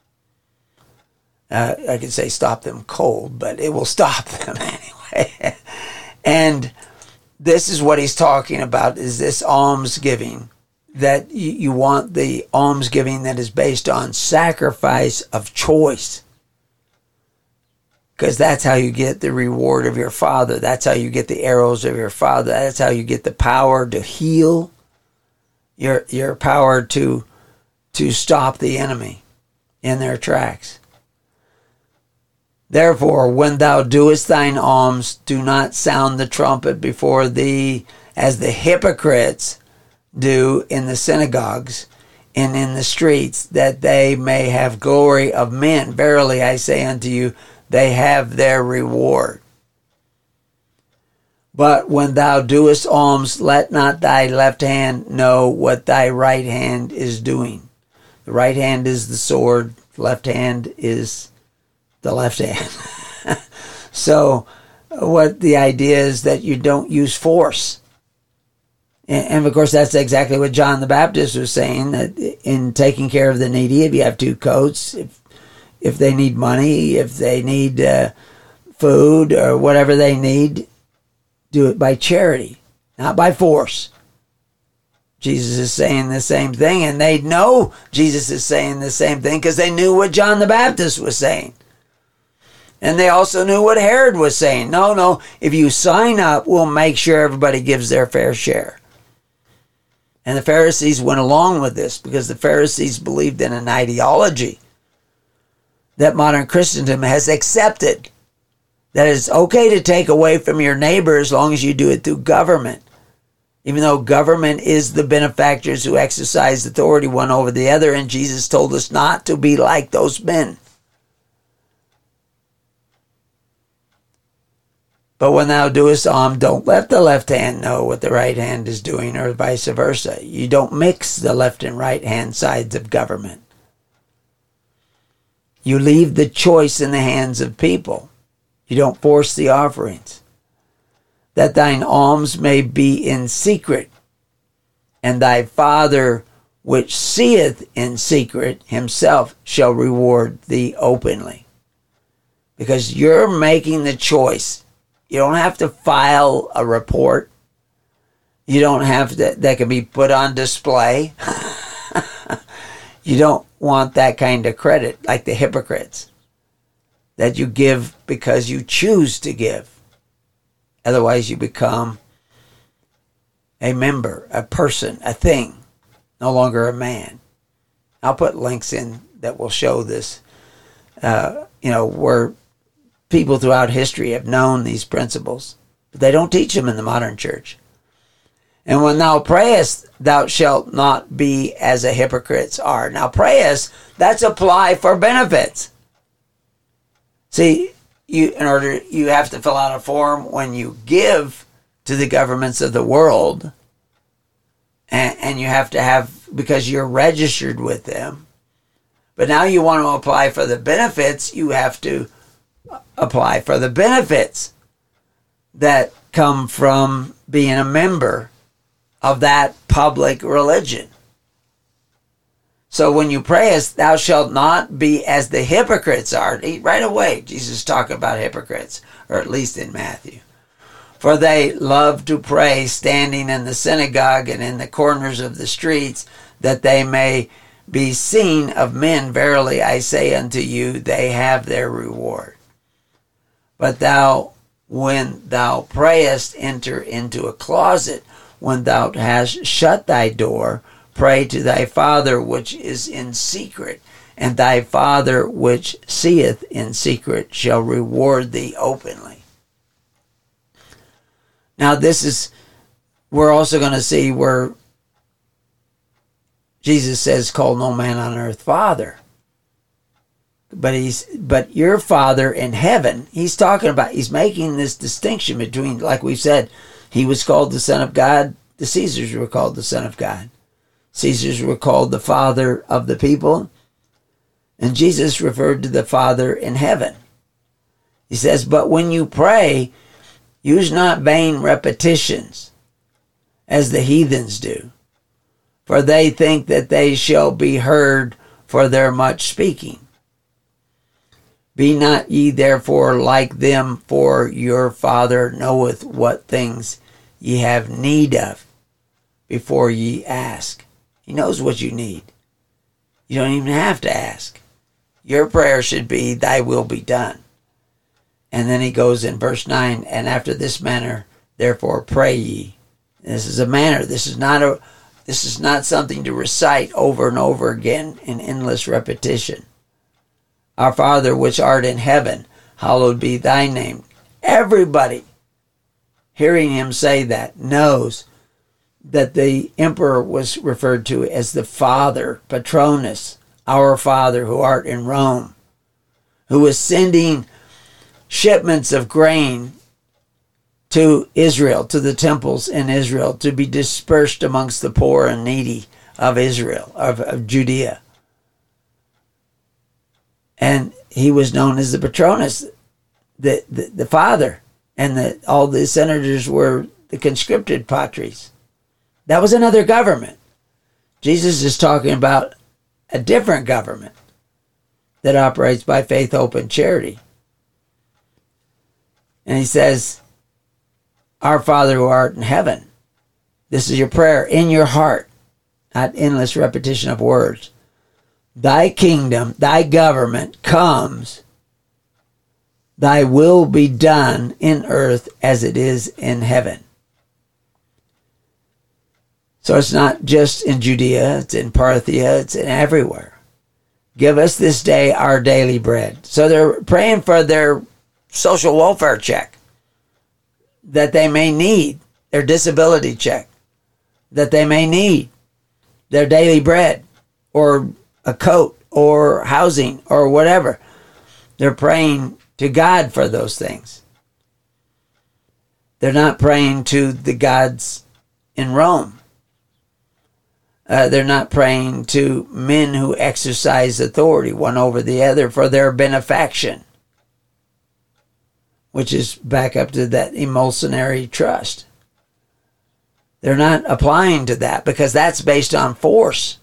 I could say stop them cold, but it will stop them anyway. And this is what he's talking about, is this almsgiving. That you want the almsgiving that is based on sacrifice of choice. Because that's how you get the reward of your Father. That's how you get the arrows of your Father. That's how you get the power to heal. Your power to stop the enemy in their tracks. Therefore, when thou doest thine alms, do not sound the trumpet before thee, as the hypocrites do in the synagogues and in the streets, that they may have glory of men. Verily I say unto you, they have their reward. But when thou doest alms, let not thy left hand know what thy right hand is doing. The right hand is the sword, the left hand is the left hand. So what the idea is that you don't use force. And of course, that's exactly what John the Baptist was saying, that in taking care of the needy, if you have two coats, if they need money, if they need food or whatever they need, do it by charity, not by force. Jesus is saying the same thing, and they know Jesus is saying the same thing because they knew what John the Baptist was saying. And they also knew what Herod was saying. No, if you sign up, we'll make sure everybody gives their fair share. And the Pharisees went along with this because the Pharisees believed in an ideology that modern Christendom has accepted. That it's okay to take away from your neighbor as long as you do it through government. Even though government is the benefactors who exercise authority one over the other, and Jesus told us not to be like those men. But when thou doest alms, don't let the left hand know what the right hand is doing, or vice versa. You don't mix the left and right hand sides of government. You leave the choice in the hands of people. You don't force the offerings. That thine alms may be in secret, and thy Father which seeth in secret himself shall reward thee openly. Because you're making the choice. You don't have to file a report. You don't have to, that can be put on display. You don't want that kind of credit like the hypocrites. That you give because you choose to give. Otherwise you become a member, a person, a thing, no longer a man. I'll put links in that will show this, where people throughout history have known these principles, but they don't teach them in the modern church. And when thou prayest, thou shalt not be as the hypocrites are. Now prayest, that's apply for benefits. See, you have to fill out a form when you give to the governments of the world, and you have to have, because you're registered with them. But now you want to apply for the benefits, you have to apply for the benefits that come from being a member of that public religion. So when you prayest, thou shalt not be as the hypocrites are. Right away, Jesus is talking about hypocrites, or at least in Matthew. For they love to pray standing in the synagogue and in the corners of the streets, that they may be seen of men. Verily I say unto you, they have their reward. But thou, when thou prayest, enter into a closet. When thou hast shut thy door, pray to thy Father which is in secret, and thy Father which seeth in secret shall reward thee openly. Now we're also going to see where Jesus says, call no man on earth Father. But your Father in heaven, he's making this distinction between, like we said, he was called the Son of God, the Caesars were called the Son of God. Caesars were called the Father of the people, and Jesus referred to the Father in heaven. He says, but when you pray, use not vain repetitions, as the heathens do, for they think that they shall be heard for their much speaking. Be not ye therefore like them, for your Father knoweth what things ye have need of before ye ask. He knows what you need. You don't even have to ask. Your prayer should be, thy will be done. And then he goes in verse 9, and after this manner, therefore pray ye. This is a manner. This is not something to recite over and over again in endless repetition. Our Father which art in heaven, hallowed be thy name. Everybody hearing him say that knows that the emperor was referred to as the Father, Patronus, our Father who art in Rome, who was sending shipments of grain to Israel, to the temples in Israel, to be dispersed amongst the poor and needy of Israel, of Judea. And he was known as the Patronus, the Father, and all the senators were the conscripted patres. That was another government. Jesus is talking about a different government that operates by faith, hope, and charity. And he says, our Father who art in heaven. This is your prayer in your heart, not endless repetition of words. Thy kingdom, thy government comes. Thy will be done in earth as it is in heaven. So it's not just in Judea, it's in Parthia, it's in everywhere. Give us this day our daily bread. So they're praying for their social welfare check that they may need, their disability check that they may need, their daily bread, or a coat, or housing, or whatever. They're praying to God for those things. They're not praying to the gods in Rome. They're not praying to men who exercise authority one over the other for their benefaction, which is back up to that emulsionary trust. They're not applying to that because that's based on force.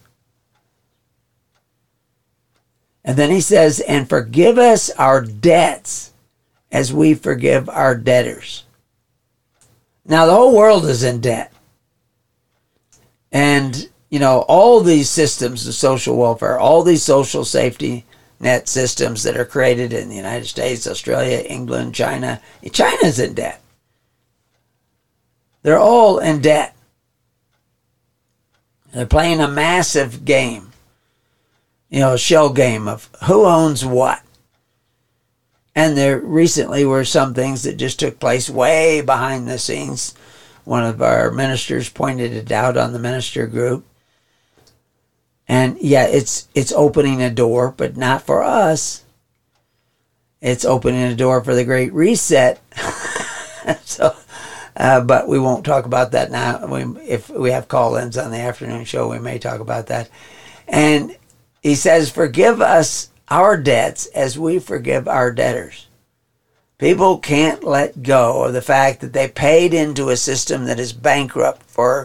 And then he says, and forgive us our debts as we forgive our debtors. Now the whole world is in debt. And all these systems of social welfare, all these social safety net systems that are created in the United States, Australia, England, China. China's in debt. They're all in debt. They're playing a massive game, a shell game of who owns what. And there recently were some things that just took place way behind the scenes. One of our ministers pointed it out on the minister group. And yeah, it's opening a door, but not for us. It's opening a door for the Great Reset. But we won't talk about that now. If we have call-ins on the afternoon show, we may talk about that. And he says, forgive us our debts as we forgive our debtors. People can't let go of the fact that they paid into a system that is bankrupt for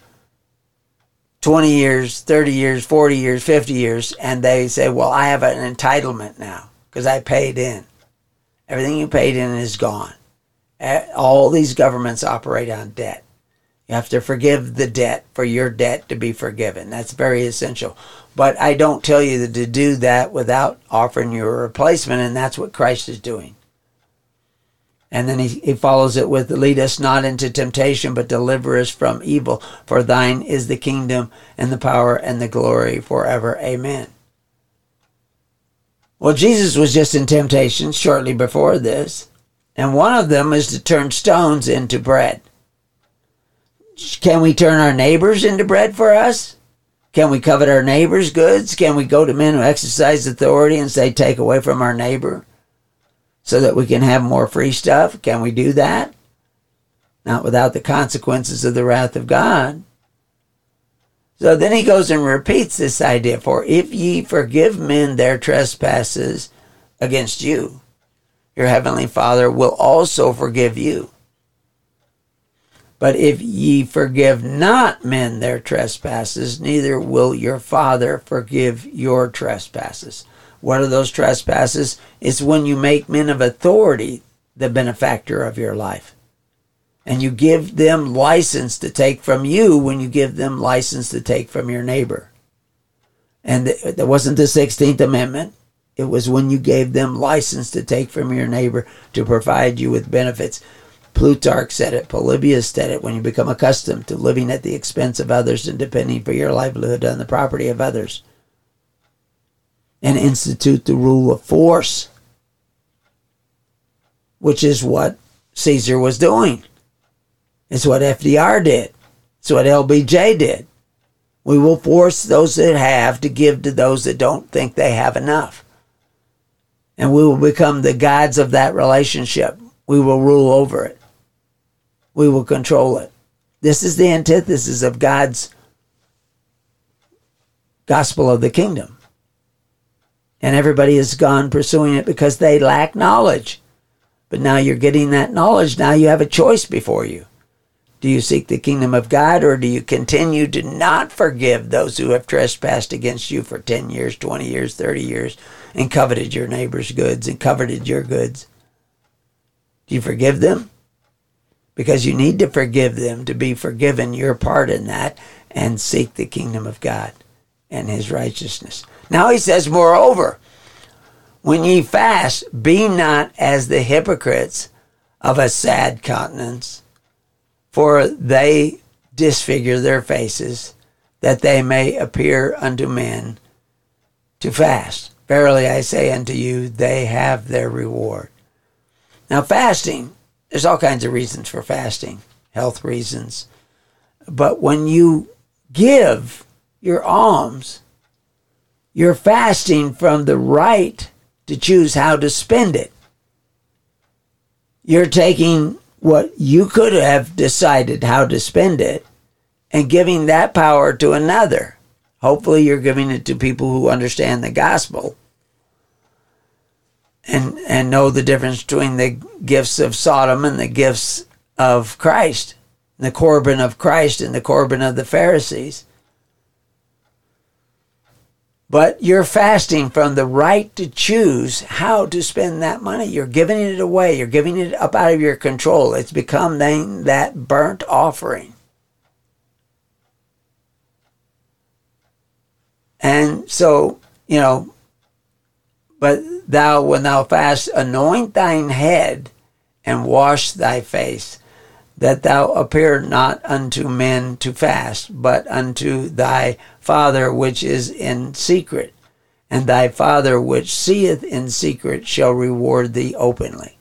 20 years, 30 years, 40 years, 50 years, and they say, well, I have an entitlement now because I paid in. Everything you paid in is gone. All these governments operate on debt. You have to forgive the debt for your debt to be forgiven. That's very essential. But I don't tell you to do that without offering you a replacement, and that's what Christ is doing. And then he follows it with, lead us not into temptation, but deliver us from evil. For thine is the kingdom and the power and the glory forever. Amen. Well, Jesus was just in temptation shortly before this. And one of them is to turn stones into bread. Can we turn our neighbors into bread for us? Can we covet our neighbor's goods? Can we go to men who exercise authority and say, take away from our neighbor so that we can have more free stuff? Can we do that? Not without the consequences of the wrath of God. So then he goes and repeats this idea. For if ye forgive men their trespasses against you, your heavenly Father will also forgive you. But if ye forgive not men their trespasses, neither will your Father forgive your trespasses. What are those trespasses? It's when you make men of authority the benefactor of your life. And you give them license to take from you when you give them license to take from your neighbor. And that wasn't the 16th Amendment. It was when you gave them license to take from your neighbor to provide you with benefits. Plutarch said it, Polybius said it, when you become accustomed to living at the expense of others and depending for your livelihood on the property of others. And institute the rule of force, which is what Caesar was doing. It's what FDR did. It's what LBJ did. We will force those that have to give to those that don't think they have enough. And we will become the gods of that relationship. We will rule over it. We will control it. This is the antithesis of God's gospel of the kingdom. And everybody has gone pursuing it because they lack knowledge. But now you're getting that knowledge. Now you have a choice before you. Do you seek the kingdom of God, or do you continue to not forgive those who have trespassed against you for 10 years, 20 years, 30 years, and coveted your neighbor's goods and coveted your goods? Do you forgive them? Because you need to forgive them to be forgiven your part in that and seek the kingdom of God and his righteousness. Now he says, moreover, when ye fast, be not as the hypocrites of a sad countenance, for they disfigure their faces, that they may appear unto men to fast. Verily I say unto you, they have their reward. Now fasting, there's all kinds of reasons for fasting, health reasons. But when you give your alms, you're fasting from the right to choose how to spend it. You're taking what you could have decided how to spend it and giving that power to another. Hopefully you're giving it to people who understand the gospel and know the difference between the gifts of Sodom and the gifts of Christ, the Corban of Christ and the Corban of the Pharisees. But you're fasting from the right to choose how to spend that money. You're giving it away. You're giving it up out of your control. It's become that burnt offering. And so, but thou, when thou fast, anoint thine head and wash thy face, that thou appear not unto men to fast, but unto thy Father which is in secret, and thy Father which seeth in secret shall reward thee openly.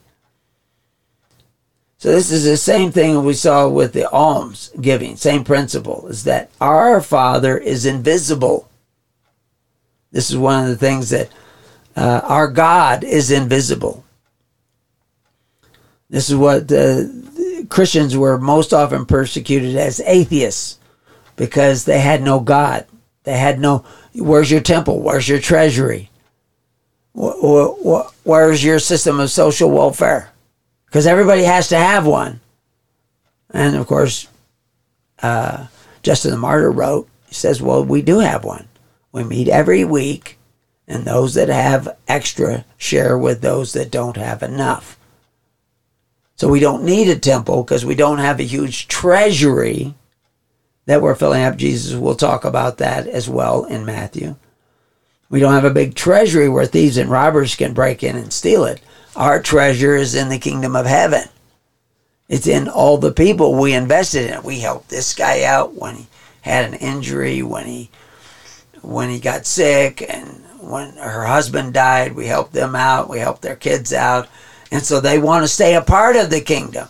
So this is the same thing we saw with the alms giving, same principle, is that our Father is invisible. This is one of the things that our God is invisible. This is what the Christians were most often persecuted as atheists, because they had no God. They had no, where's your temple? Where's your treasury? Where's your system of social welfare? Because everybody has to have one. And of course, Justin the Martyr wrote, he says, well, we do have one. We meet every week, and those that have extra share with those that don't have enough. So we don't need a temple because we don't have a huge treasury that we're filling up. Jesus will talk about that as well in Matthew. We don't have a big treasury where thieves and robbers can break in and steal it. Our treasure is in the kingdom of heaven. It's in all the people we invested in. We helped this guy out when he had an injury, when he got sick, and when her husband died, we helped them out. We helped their kids out. And so they want to stay a part of the kingdom.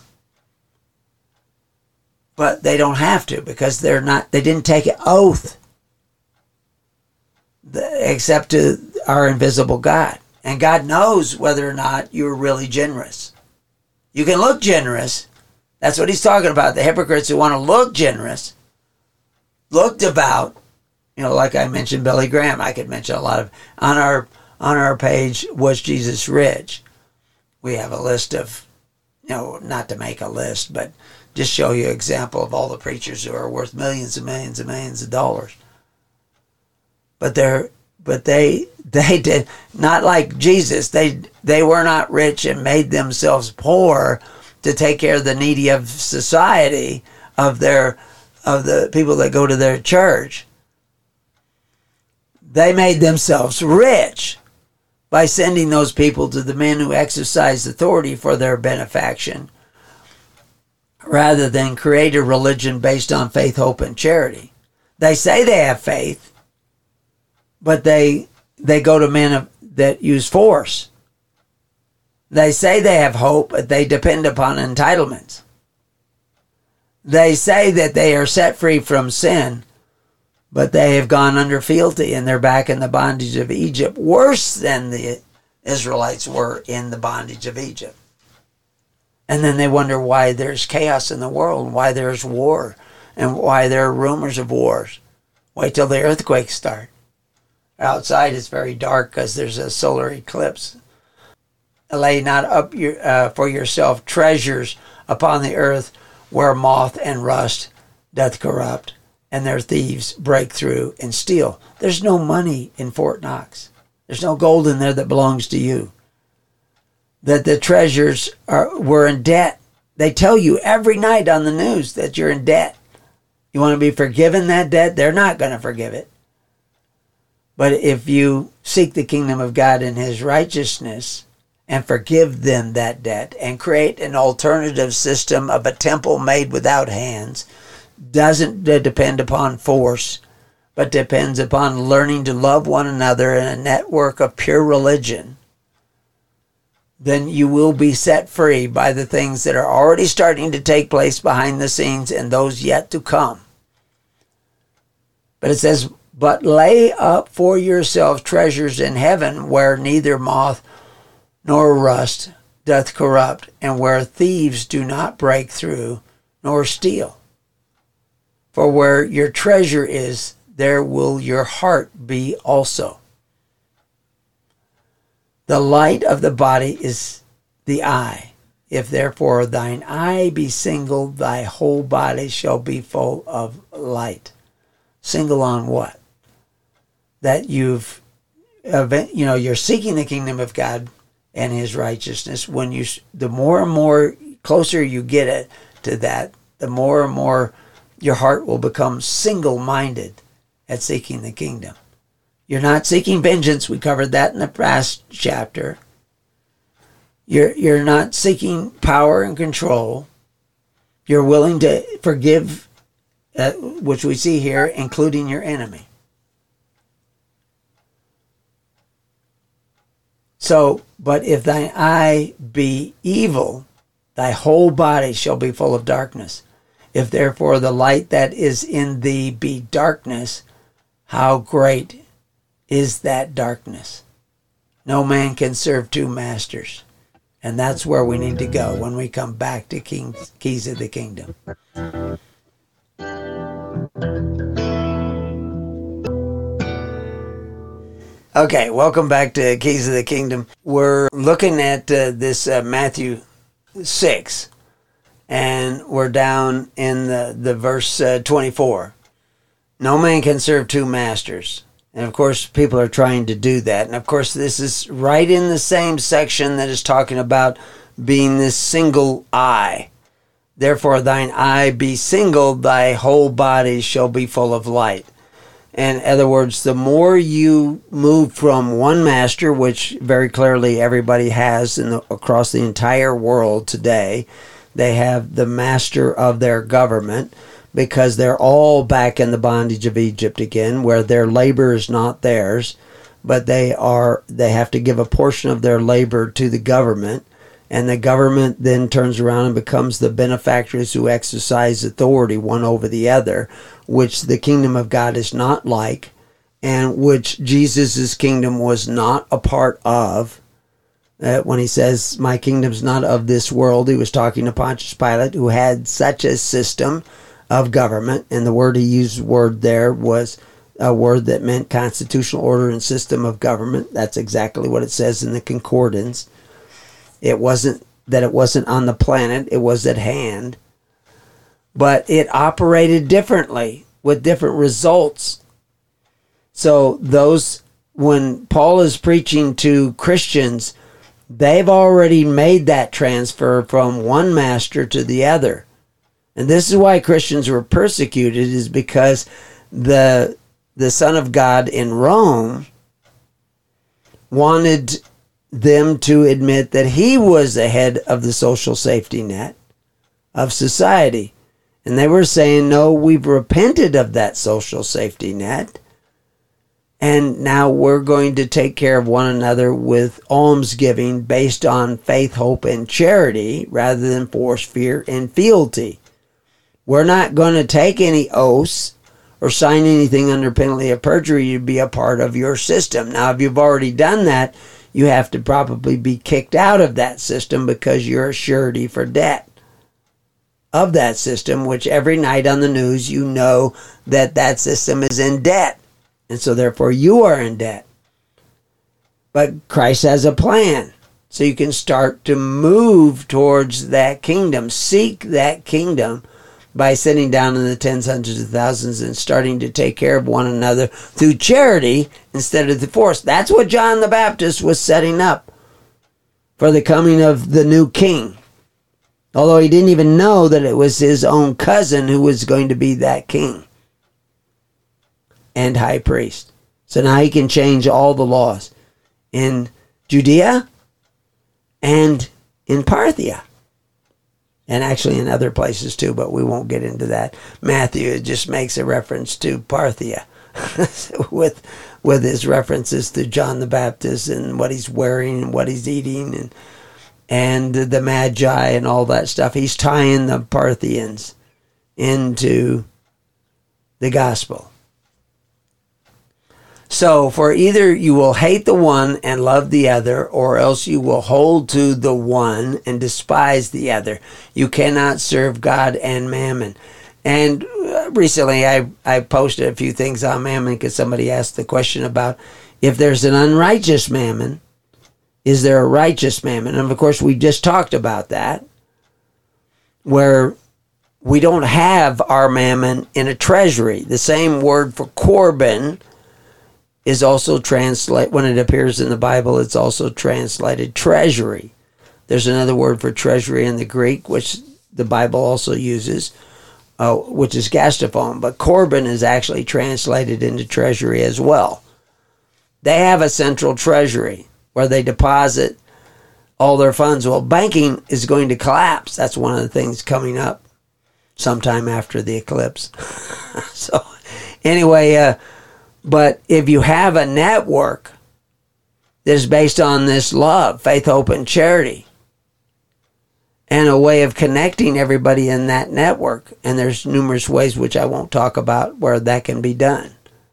But they don't have to, because they didn't take an oath except to our invisible God. And God knows whether or not you're really generous. You can look generous. That's what he's talking about. The hypocrites who want to look generous, look devout. Like I mentioned Billy Graham. I could mention a lot of, on our page, Was Jesus Rich? We have a list of, not to make a list, but just show you an example of all the preachers who are worth millions and millions and millions of dollars. But they did not like Jesus. They were not rich and made themselves poor to take care of the needy of society, of the people that go to their church. They made themselves rich by sending those people to the men who exercise authority for their benefaction, rather than create a religion based on faith, hope, and charity. They say they have faith, but they go to men that use force. They say they have hope, but they depend upon entitlements. They say that they are set free from sin, but they have gone under fealty and they're back in the bondage of Egypt, worse than the Israelites were in the bondage of Egypt. And then they wonder why there's chaos in the world, why there's war, and why there are rumors of wars. Wait till the earthquakes start. Outside it's very dark because there's a solar eclipse. Lay not up for yourself treasures upon the earth, where moth and rust doth corrupt, and their thieves break through and steal. There's no money in Fort Knox. There's no gold in there that belongs to you. That the treasures were in debt. They tell you every night on the news that you're in debt. You want to be forgiven that debt? They're not going to forgive it. But if you seek the kingdom of God and his righteousness and forgive them that debt and create an alternative system of a temple made without hands, doesn't depend upon force, but depends upon learning to love one another in a network of pure religion, then you will be set free by the things that are already starting to take place behind the scenes and those yet to come. But it says, but lay up for yourselves treasures in heaven, where neither moth nor rust doth corrupt, and where thieves do not break through nor steal. For where your treasure is, there will your heart be also. The light of the body is the eye. If therefore thine eye be single, thy whole body shall be full of light. Single on what? That you're seeking the kingdom of God and his righteousness. The more and more closer you get it to that, the more and more your heart will become single-minded at seeking the kingdom. You're not seeking vengeance. We covered that in the past chapter. You're not seeking power and control. You're willing to forgive, which we see here, including your enemy. So, but if thine eye be evil, thy whole body shall be full of darkness. If therefore the light that is in thee be darkness, how great is that darkness? No man can serve two masters. And that's where we need to go when we come back to Keys of the Kingdom. Okay, welcome back to Keys of the Kingdom. We're looking at this Matthew 6. And we're down in the verse 24. No man can serve two masters. And of course, people are trying to do that. And of course, this is right in the same section that is talking about being this single eye. Therefore, thine eye be single, thy whole body shall be full of light. In other words, the more you move from one master, which very clearly everybody has across the entire world today, they have the master of their government, because they're all back in the bondage of Egypt again, where their labor is not theirs, but they have to give a portion of their labor to the government, and the government then turns around and becomes the benefactors who exercise authority one over the other, which the kingdom of God is not like, and which Jesus' kingdom was not a part of. When he says, my kingdom's not of this world, he was talking to Pontius Pilate, who had such a system of government, and the word he used there was a word that meant constitutional order and system of government. That's exactly what it says in the concordance. It wasn't on the planet, it was at hand. But it operated differently, with different results. So when Paul is preaching to Christians, they've already made that transfer from one master to the other. And this is why Christians were persecuted, is because the Son of God in Rome wanted them to admit that he was the head of the social safety net of society. And they were saying, no, we've repented of that social safety net, and now we're going to take care of one another with almsgiving based on faith, hope, and charity, rather than force, fear, and fealty. We're not going to take any oaths or sign anything under penalty of perjury to be a part of your system. Now, if you've already done that, you have to probably be kicked out of that system, because you're a surety for debt of that system, which every night on the news you know that system is in debt. And so therefore you are in debt. But Christ has a plan. So you can start to move towards that kingdom. Seek that kingdom by sitting down in the tens, hundreds of thousands, and starting to take care of one another through charity instead of the force. That's what John the Baptist was setting up for the coming of the new king. Although he didn't even know that it was his own cousin who was going to be that king and high priest. So now he can change all the laws in Judea and in Parthia. And actually in other places too, but we won't get into that. Matthew just makes a reference to Parthia with his references to John the Baptist and what he's wearing and what he's eating and the Magi and all that stuff. He's tying the Parthians into the gospel. So, for either you will hate the one and love the other, or else you will hold to the one and despise the other. You cannot serve God and mammon. And recently I posted a few things on mammon, because somebody asked the question about, if there's an unrighteous mammon, is there a righteous mammon? And of course we just talked about that, where we don't have our mammon in a treasury. The same word for Corban is also translated, when it appears in the Bible, it's also translated treasury. There's another word for treasury in the Greek, which the Bible also uses, which is gastophon. But Corban is actually translated into treasury as well. They have a central treasury where they deposit all their funds. Well, banking is going to collapse. That's one of the things coming up sometime after the eclipse. So anyway, but if you have a network that is based on this love, faith, hope, and charity, and a way of connecting everybody in that network, and there's numerous ways which I won't talk about where that can be done,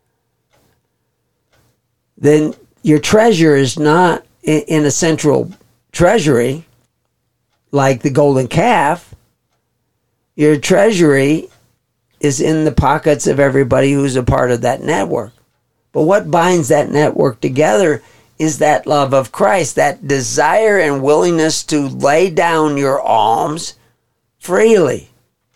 then your treasure is not in a central treasury like the golden calf. Your treasury is in the pockets of everybody who's a part of that network. But what binds that network together is that love of Christ, that desire and willingness to lay down your alms freely.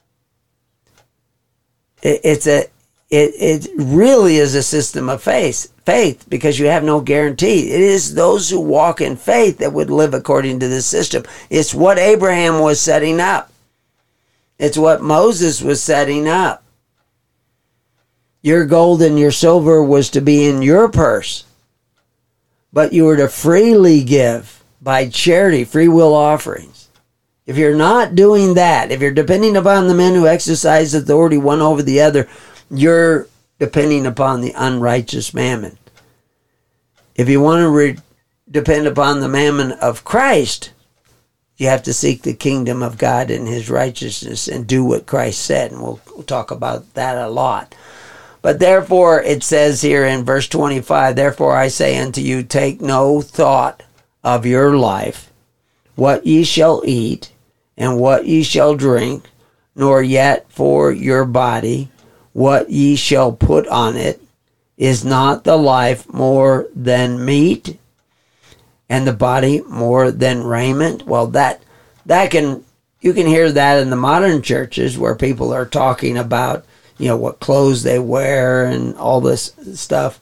It really is a system of faith, because you have no guarantee. It is those who walk in faith that would live according to this system. It's what Abraham was setting up. It's what Moses was setting up. Your gold and your silver was to be in your purse, but you were to freely give by charity, free will offerings. If you're not doing that, if you're depending upon the men who exercise authority one over the other, you're depending upon the unrighteous mammon. If you want to depend upon the mammon of Christ, you have to seek the kingdom of God and his righteousness and do what Christ said. And we'll talk about that a lot. But therefore, it says here in verse 25, therefore I say unto you, take no thought of your life, what ye shall eat, and what ye shall drink, nor yet for your body, what ye shall put on it. Is not the life more than meat, and the body more than raiment? Well, you can hear that in the modern churches where people are talking about, what clothes they wear and all this stuff.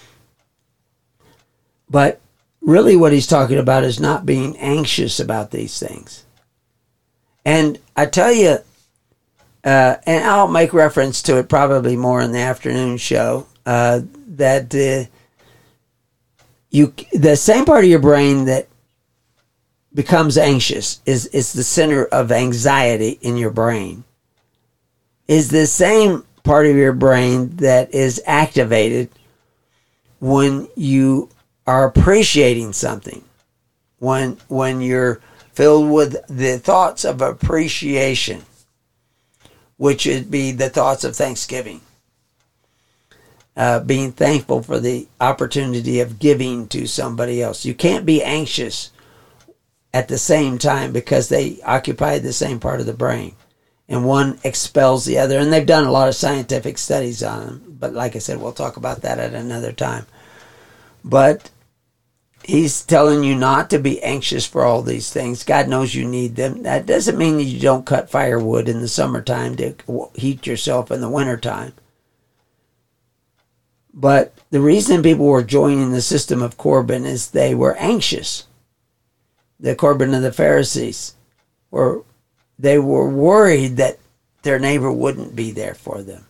But really what he's talking about is not being anxious about these things. And I tell you, and I'll make reference to it probably more in the afternoon show, that the same part of your brain that becomes anxious is the center of anxiety in your brain, is the same part of your brain that is activated when you are appreciating something, when you're filled with the thoughts of appreciation, which would be the thoughts of thanksgiving. Being thankful for the opportunity of giving to somebody else. You can't be anxious at the same time because they occupy the same part of the brain. And one expels the other. And they've done a lot of scientific studies on them. But like I said, we'll talk about that at another time. But he's telling you not to be anxious for all these things. God knows you need them. That doesn't mean that you don't cut firewood in the summertime to heat yourself in the wintertime. But the reason people were joining the system of Corban is they were anxious. The Corban of the Pharisees they were worried that their neighbor wouldn't be there for them.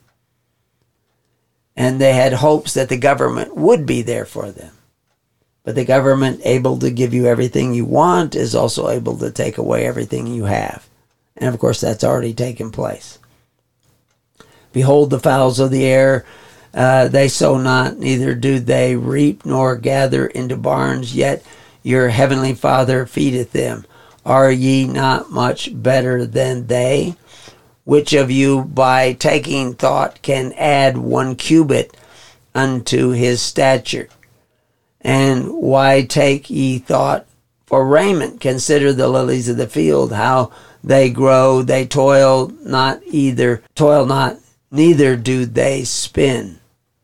And they had hopes that the government would be there for them. But the government, able to give you everything you want, is also able to take away everything you have. And of course, that's already taken place. Behold the fowls of the air, they sow not, neither do they reap, nor gather into barns, yet your heavenly Father feedeth them. Are ye not much better than they? Which of you by taking thought can add 1 cubit unto his stature? And why take ye thought for raiment? Consider the lilies of the field, how they grow, they toil not, neither do they spin.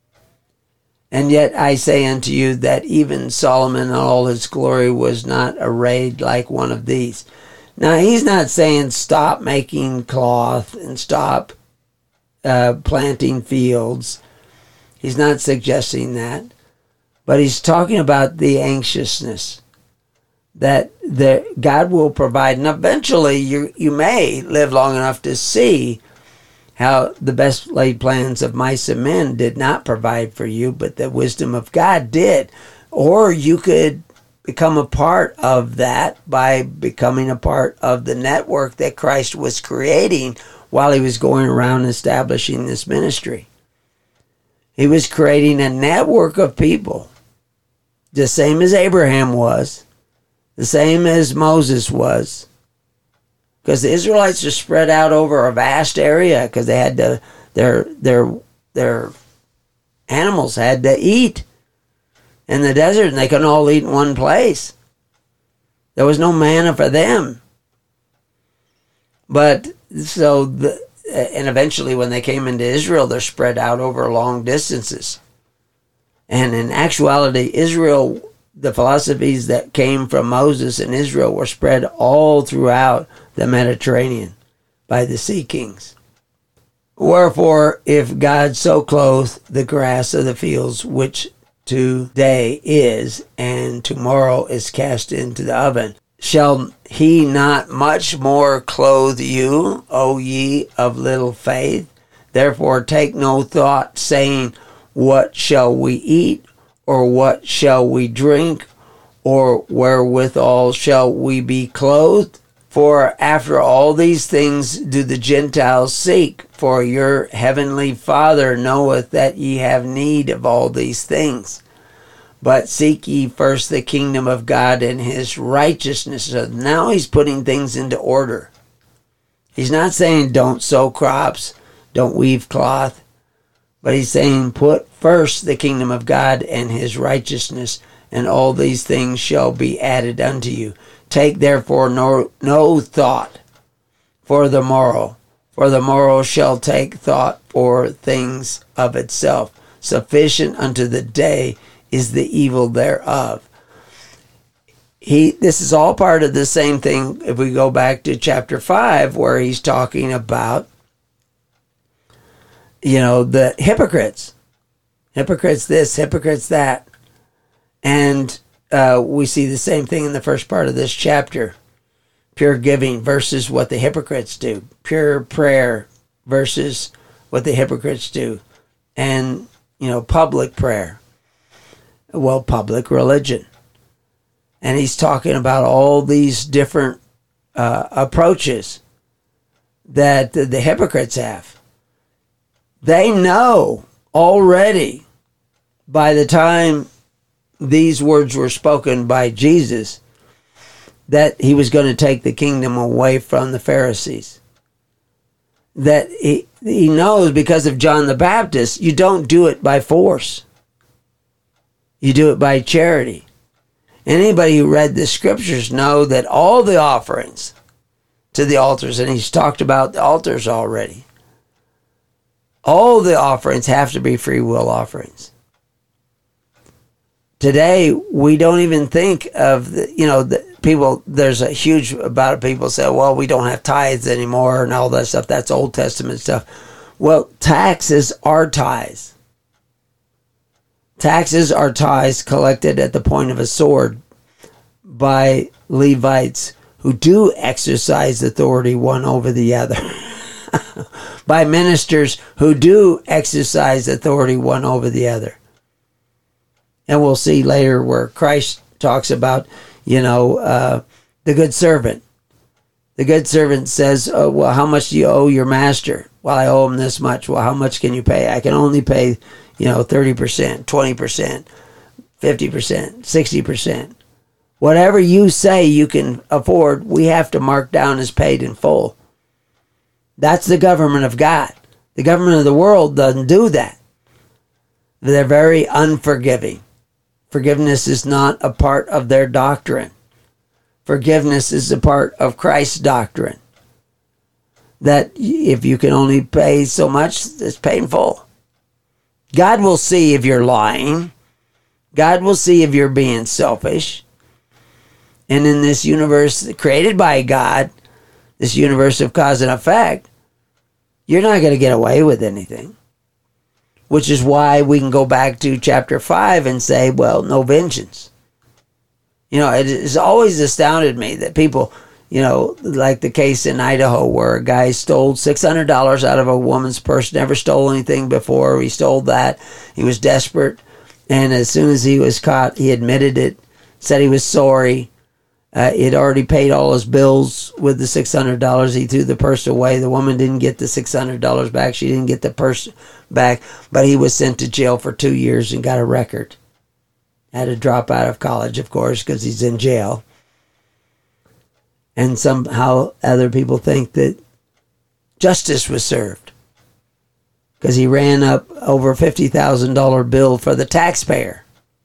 And yet I say unto you that even Solomon in all his glory was not arrayed like one of these. Now he's not saying stop making cloth and stop planting fields. He's not suggesting that. But he's talking about the anxiousness that God will provide. And eventually you may live long enough to see how the best laid plans of mice and men did not provide for you, but the wisdom of God did. Or you could become a part of that by becoming a part of the network that Christ was creating while he was going around establishing this ministry. He was creating a network of people, the same as Abraham was, the same as Moses was. Because the Israelites are spread out over a vast area because they had to, their animals had to eat in the desert, and they couldn't all eat in one place. There was no manna for them. But and eventually when they came into Israel, they're spread out over long distances. And in actuality, Israel, the philosophies that came from Moses and Israel were spread all throughout the Mediterranean by the sea kings. Wherefore, if God so clothe the grass of the fields, which today is, and tomorrow is cast into the oven, shall he not much more clothe you, O ye of little faith? Therefore take no thought, saying, what shall we eat, or what shall we drink, or wherewithal shall we be clothed? For after all these things do the Gentiles seek. For your heavenly Father knoweth that ye have need of all these things. But seek ye first the kingdom of God and his righteousness. So now he's putting things into order. He's not saying don't sow crops, don't weave cloth. But he's saying put first the kingdom of God and his righteousness, and all these things shall be added unto you. Take therefore no thought for the morrow shall take thought for things of itself. Sufficient unto the day is the evil thereof. This is all part of the same thing if we go back to chapter 5, where he's talking about, the hypocrites. Hypocrites this, hypocrites that. And we see the same thing in the first part of this chapter. Pure giving versus what the hypocrites do. Pure prayer versus what the hypocrites do. And, public prayer. Well, public religion. And he's talking about all these different approaches that the hypocrites have. They know already, by the time these words were spoken by Jesus, that he was going to take the kingdom away from the Pharisees. That he knows because of John the Baptist, you don't do it by force. You do it by charity. Anybody who read the scriptures know that all the offerings to the altars, and he's talked about the altars already, all the offerings have to be free will offerings. Today, we don't even think of the people. There's a huge amount of people say, well, we don't have tithes anymore and all that stuff. That's Old Testament stuff. Well, taxes are tithes. Taxes are tithes collected at the point of a sword by Levites who do exercise authority one over the other. By ministers who do exercise authority one over the other. And we'll see later where Christ talks about, the good servant. The good servant says, well, how much do you owe your master? Well, I owe him this much. Well, how much can you pay? I can only pay, 30%, 20%, 50%, 60%. Whatever you say you can afford, we have to mark down as paid in full. That's the government of God. The government of the world doesn't do that. They're very unforgiving. Forgiveness is not a part of their doctrine. Forgiveness is a part of Christ's doctrine. That if you can only pay so much, it's painful. God will see if you're lying. God will see if you're being selfish. And in this universe created by God, this universe of cause and effect, you're not going to get away with anything. Which is why we can go back to chapter 5 and say, well, no vengeance. It has always astounded me that people, like the case in Idaho where a guy stole $600 out of a woman's purse, never stole anything before. He stole that. He was desperate. And as soon as he was caught, he admitted it, said he was sorry. He had already paid all his bills with the $600. He threw the purse away. The woman didn't get the $600 back. She didn't get the purse back. But he was sent to jail for 2 years and got a record. Had to drop out of college, of course, because he's in jail. And somehow other people think that justice was served. Because he ran up over $50,000 bill for the taxpayer.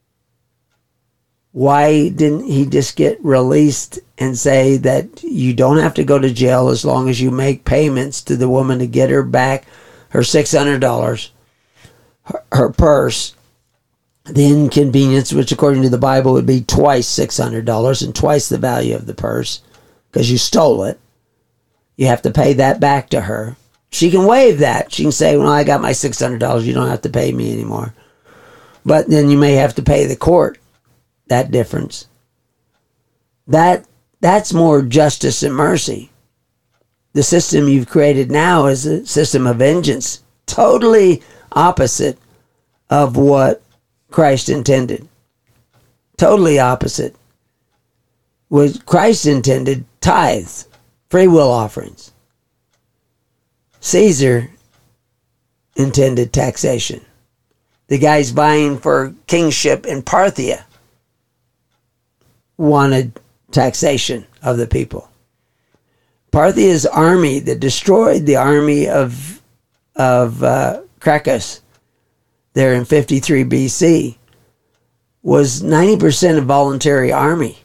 Why didn't he just get released and say that you don't have to go to jail as long as you make payments to the woman to get her back her $600, her purse, the inconvenience, which according to the Bible would be twice $600 and twice the value of the purse because you stole it. You have to pay that back to her. She can waive that. She can say, well, I got my $600. You don't have to pay me anymore. But then you may have to pay the court that difference. That's more justice and mercy. The system you've created now is a system of vengeance totally opposite of what Christ intended. Totally opposite. What Christ intended, tithes, free will offerings. Caesar intended taxation. The guys vying for kingship in Parthia wanted taxation of the people. Parthia's army that destroyed the army of Crassus there in 53 BC was 90% a voluntary army.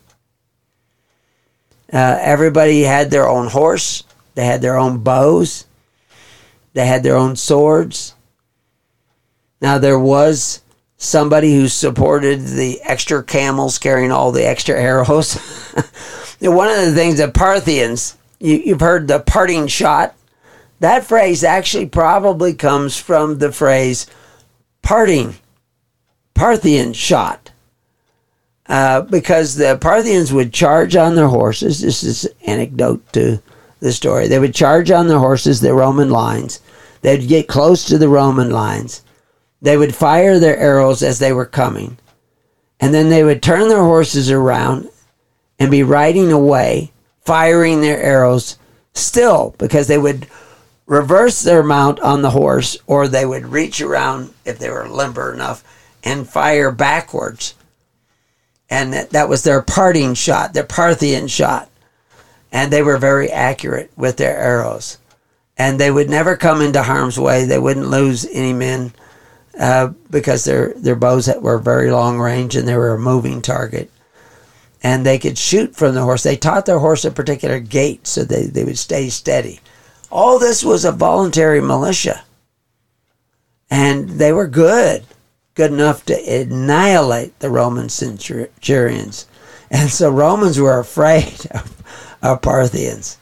Everybody had their own horse. They had their own bows. They had their own swords. Now there was somebody who supported the extra camels carrying all the extra arrows. One of the things that Parthians, you've heard the parting shot. That phrase actually probably comes from the phrase Parthian shot. Because the Parthians would charge on their horses. This is anecdote to the story. They would charge on their horses, the Roman lines. They'd get close to the Roman lines. They would fire their arrows as they were coming. And then they would turn their horses around and be riding away, firing their arrows still, because they would reverse their mount on the horse, or they would reach around, if they were limber enough, and fire backwards. And that was their parting shot, their Parthian shot. And they were very accurate with their arrows. And they would never come into harm's way. They wouldn't lose any men because their bows were very long range and they were a moving target. And they could shoot from the horse. They taught their horse a particular gait so they would stay steady. All this was a voluntary militia. And they were good enough to annihilate the Roman centurions. And so Romans were afraid of Parthians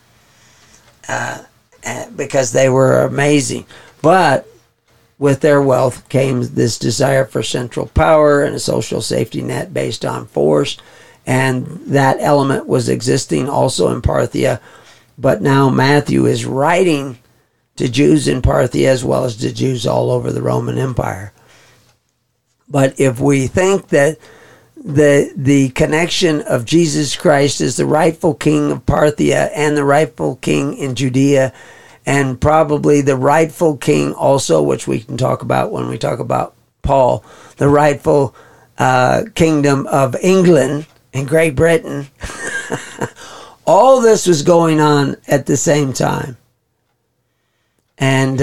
because they were amazing. But with their wealth came this desire for central power and a social safety net based on force. And that element was existing also in Parthia. But now Matthew is writing to Jews in Parthia as well as to Jews all over the Roman Empire. But if we think that the connection of Jesus Christ as the rightful king of Parthia and the rightful king in Judea, and probably the rightful king also, which we can talk about when we talk about Paul, the rightful kingdom of England and Great Britain, all this was going on at the same time. And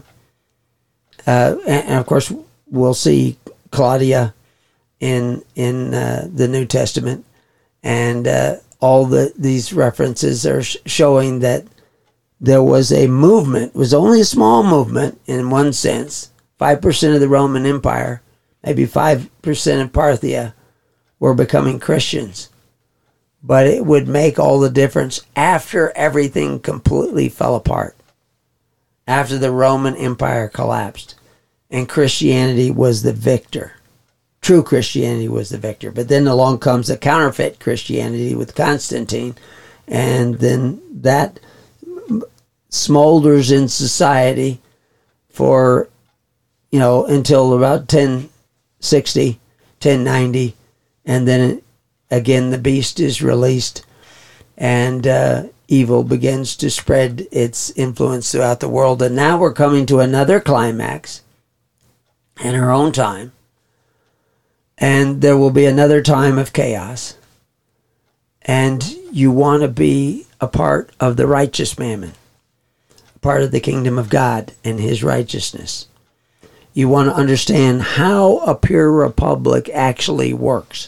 of course, we'll see Claudia in the New Testament, and all these references are showing that there was a movement. It was only a small movement in one sense. 5% of the Roman Empire, maybe 5% of Parthia, were becoming Christians. But it would make all the difference after everything completely fell apart, after the Roman Empire collapsed. And Christianity was the victor. True Christianity was the victor. But then along comes the counterfeit Christianity with Constantine. And then that smolders in society for, until about 1060, 1090. And then again, the beast is released. And evil begins to spread its influence throughout the world. And now we're coming to another climax in our own time, and there will be another time of chaos, and you want to be a part of the righteous mammon, a part of the kingdom of God and his righteousness. You want to understand how a pure republic actually works,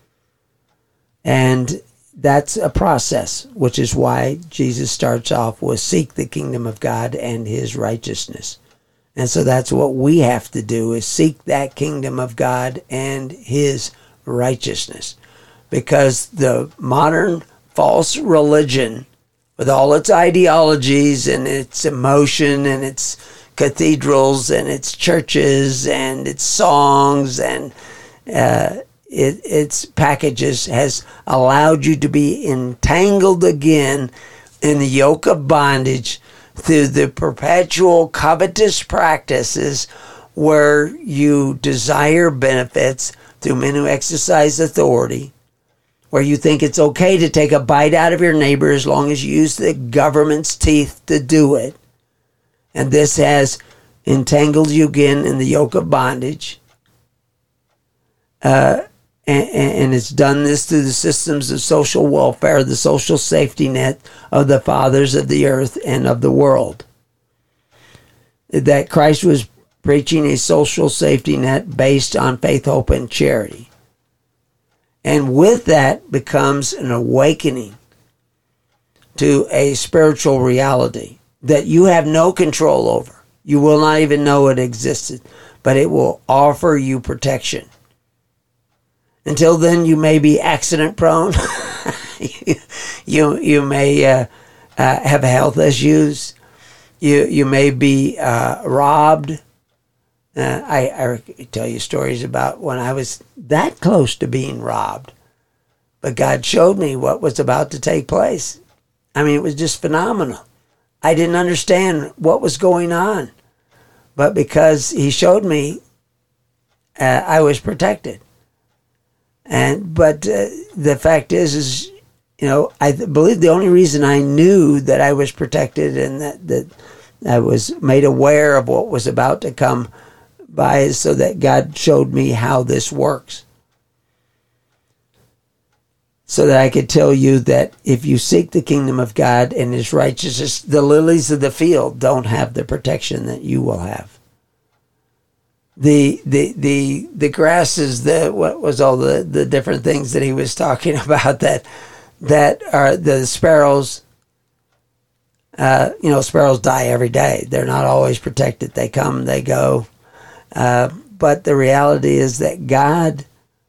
and that's a process, which is why Jesus starts off with seek the kingdom of God and his righteousness. And so that's what we have to do, is seek that kingdom of God and his righteousness. Because the modern false religion, with all its ideologies and its emotion and its cathedrals and its churches and its songs and its packages, has allowed you to be entangled again in the yoke of bondage through the perpetual covetous practices where you desire benefits through men who exercise authority, where you think it's okay to take a bite out of your neighbor as long as you use the government's teeth to do it. And this has entangled you again in the yoke of bondage. And it's done this through the systems of social welfare, the social safety net of the fathers of the earth and of the world. That Christ was preaching a social safety net based on faith, hope, and charity. And with that becomes an awakening to a spiritual reality that you have no control over. You will not even know it existed, but it will offer you protection. Until then, you may be accident prone. you may have health issues. You may be robbed. I tell you stories about when I was that close to being robbed. But God showed me what was about to take place. I mean, it was just phenomenal. I didn't understand what was going on. But because he showed me, I was protected. But the fact is, I believe the only reason I knew that I was protected and that I was made aware of what was about to come by is so that God showed me how this works. So that I could tell you that if you seek the kingdom of God and his righteousness, the lilies of the field don't have the protection that you will have. The grasses, what was all the different things that he was talking about that are the sparrows. Sparrows die every day. They're not always protected. They come, they go. But the reality is that God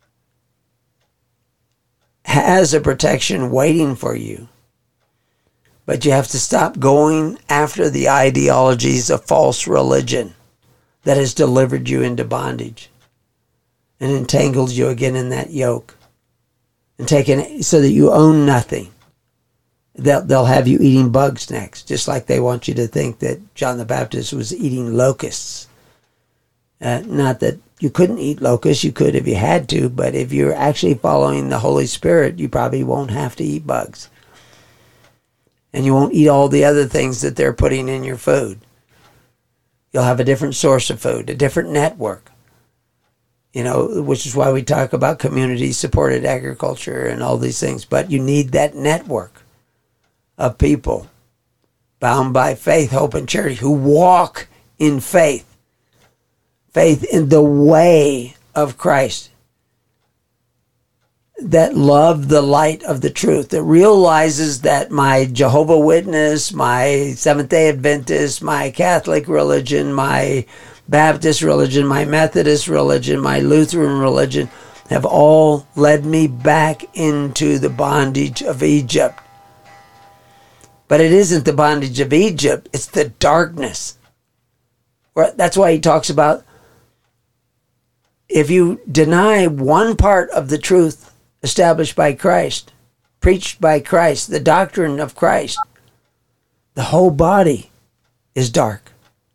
has a protection waiting for you. But you have to stop going after the ideologies of false religion that has delivered you into bondage and entangled you again in that yoke and taken it so that you own nothing. They'll have you eating bugs next, just like they want you to think that John the Baptist was eating locusts. Not that you couldn't eat locusts, you could if you had to, but if you're actually following the Holy Spirit, you probably won't have to eat bugs. And you won't eat all the other things that they're putting in your food. You'll have a different source of food, a different network. Which is why we talk about community-supported agriculture and all these things. But you need that network of people bound by faith, hope, and charity who walk in faith. Faith in the way of Christ. That love the light of the truth. That realizes that my Jehovah Witness, my Seventh-day Adventist, my Catholic religion, my Baptist religion, my Methodist religion, my Lutheran religion have all led me back into the bondage of Egypt. But it isn't the bondage of Egypt, it's the darkness. That's why he talks about if you deny one part of the truth established by Christ, preached by Christ, the doctrine of Christ, the whole body is dark.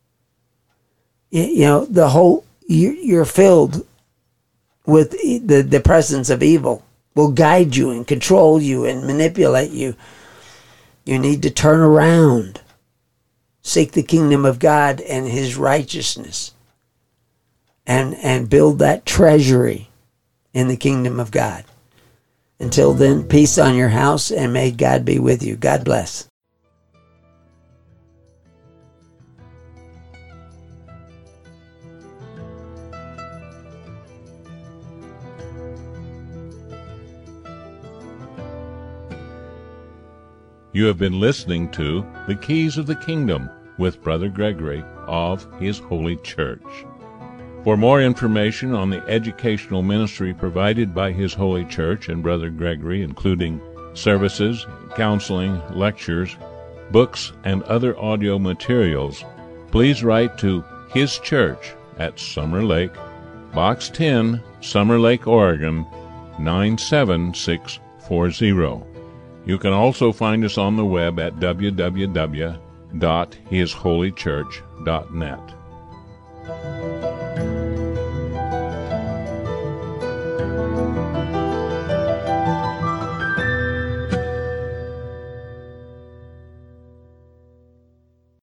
You're filled with the presence of evil, will guide you and control you and manipulate you. You need to turn around, seek the kingdom of God and his righteousness, and build that treasury in the kingdom of God. Until then, peace on your house, and may God be with you. God bless. You have been listening to The Keys of the Kingdom with Brother Gregory of His Holy Church. For more information on the educational ministry provided by His Holy Church and Brother Gregory, including services, counseling, lectures, books, and other audio materials, please write to His Church at Summer Lake, Box 10, Summer Lake, Oregon, 97640. You can also find us on the web at www.hishq.org. www.hisholychurch.net.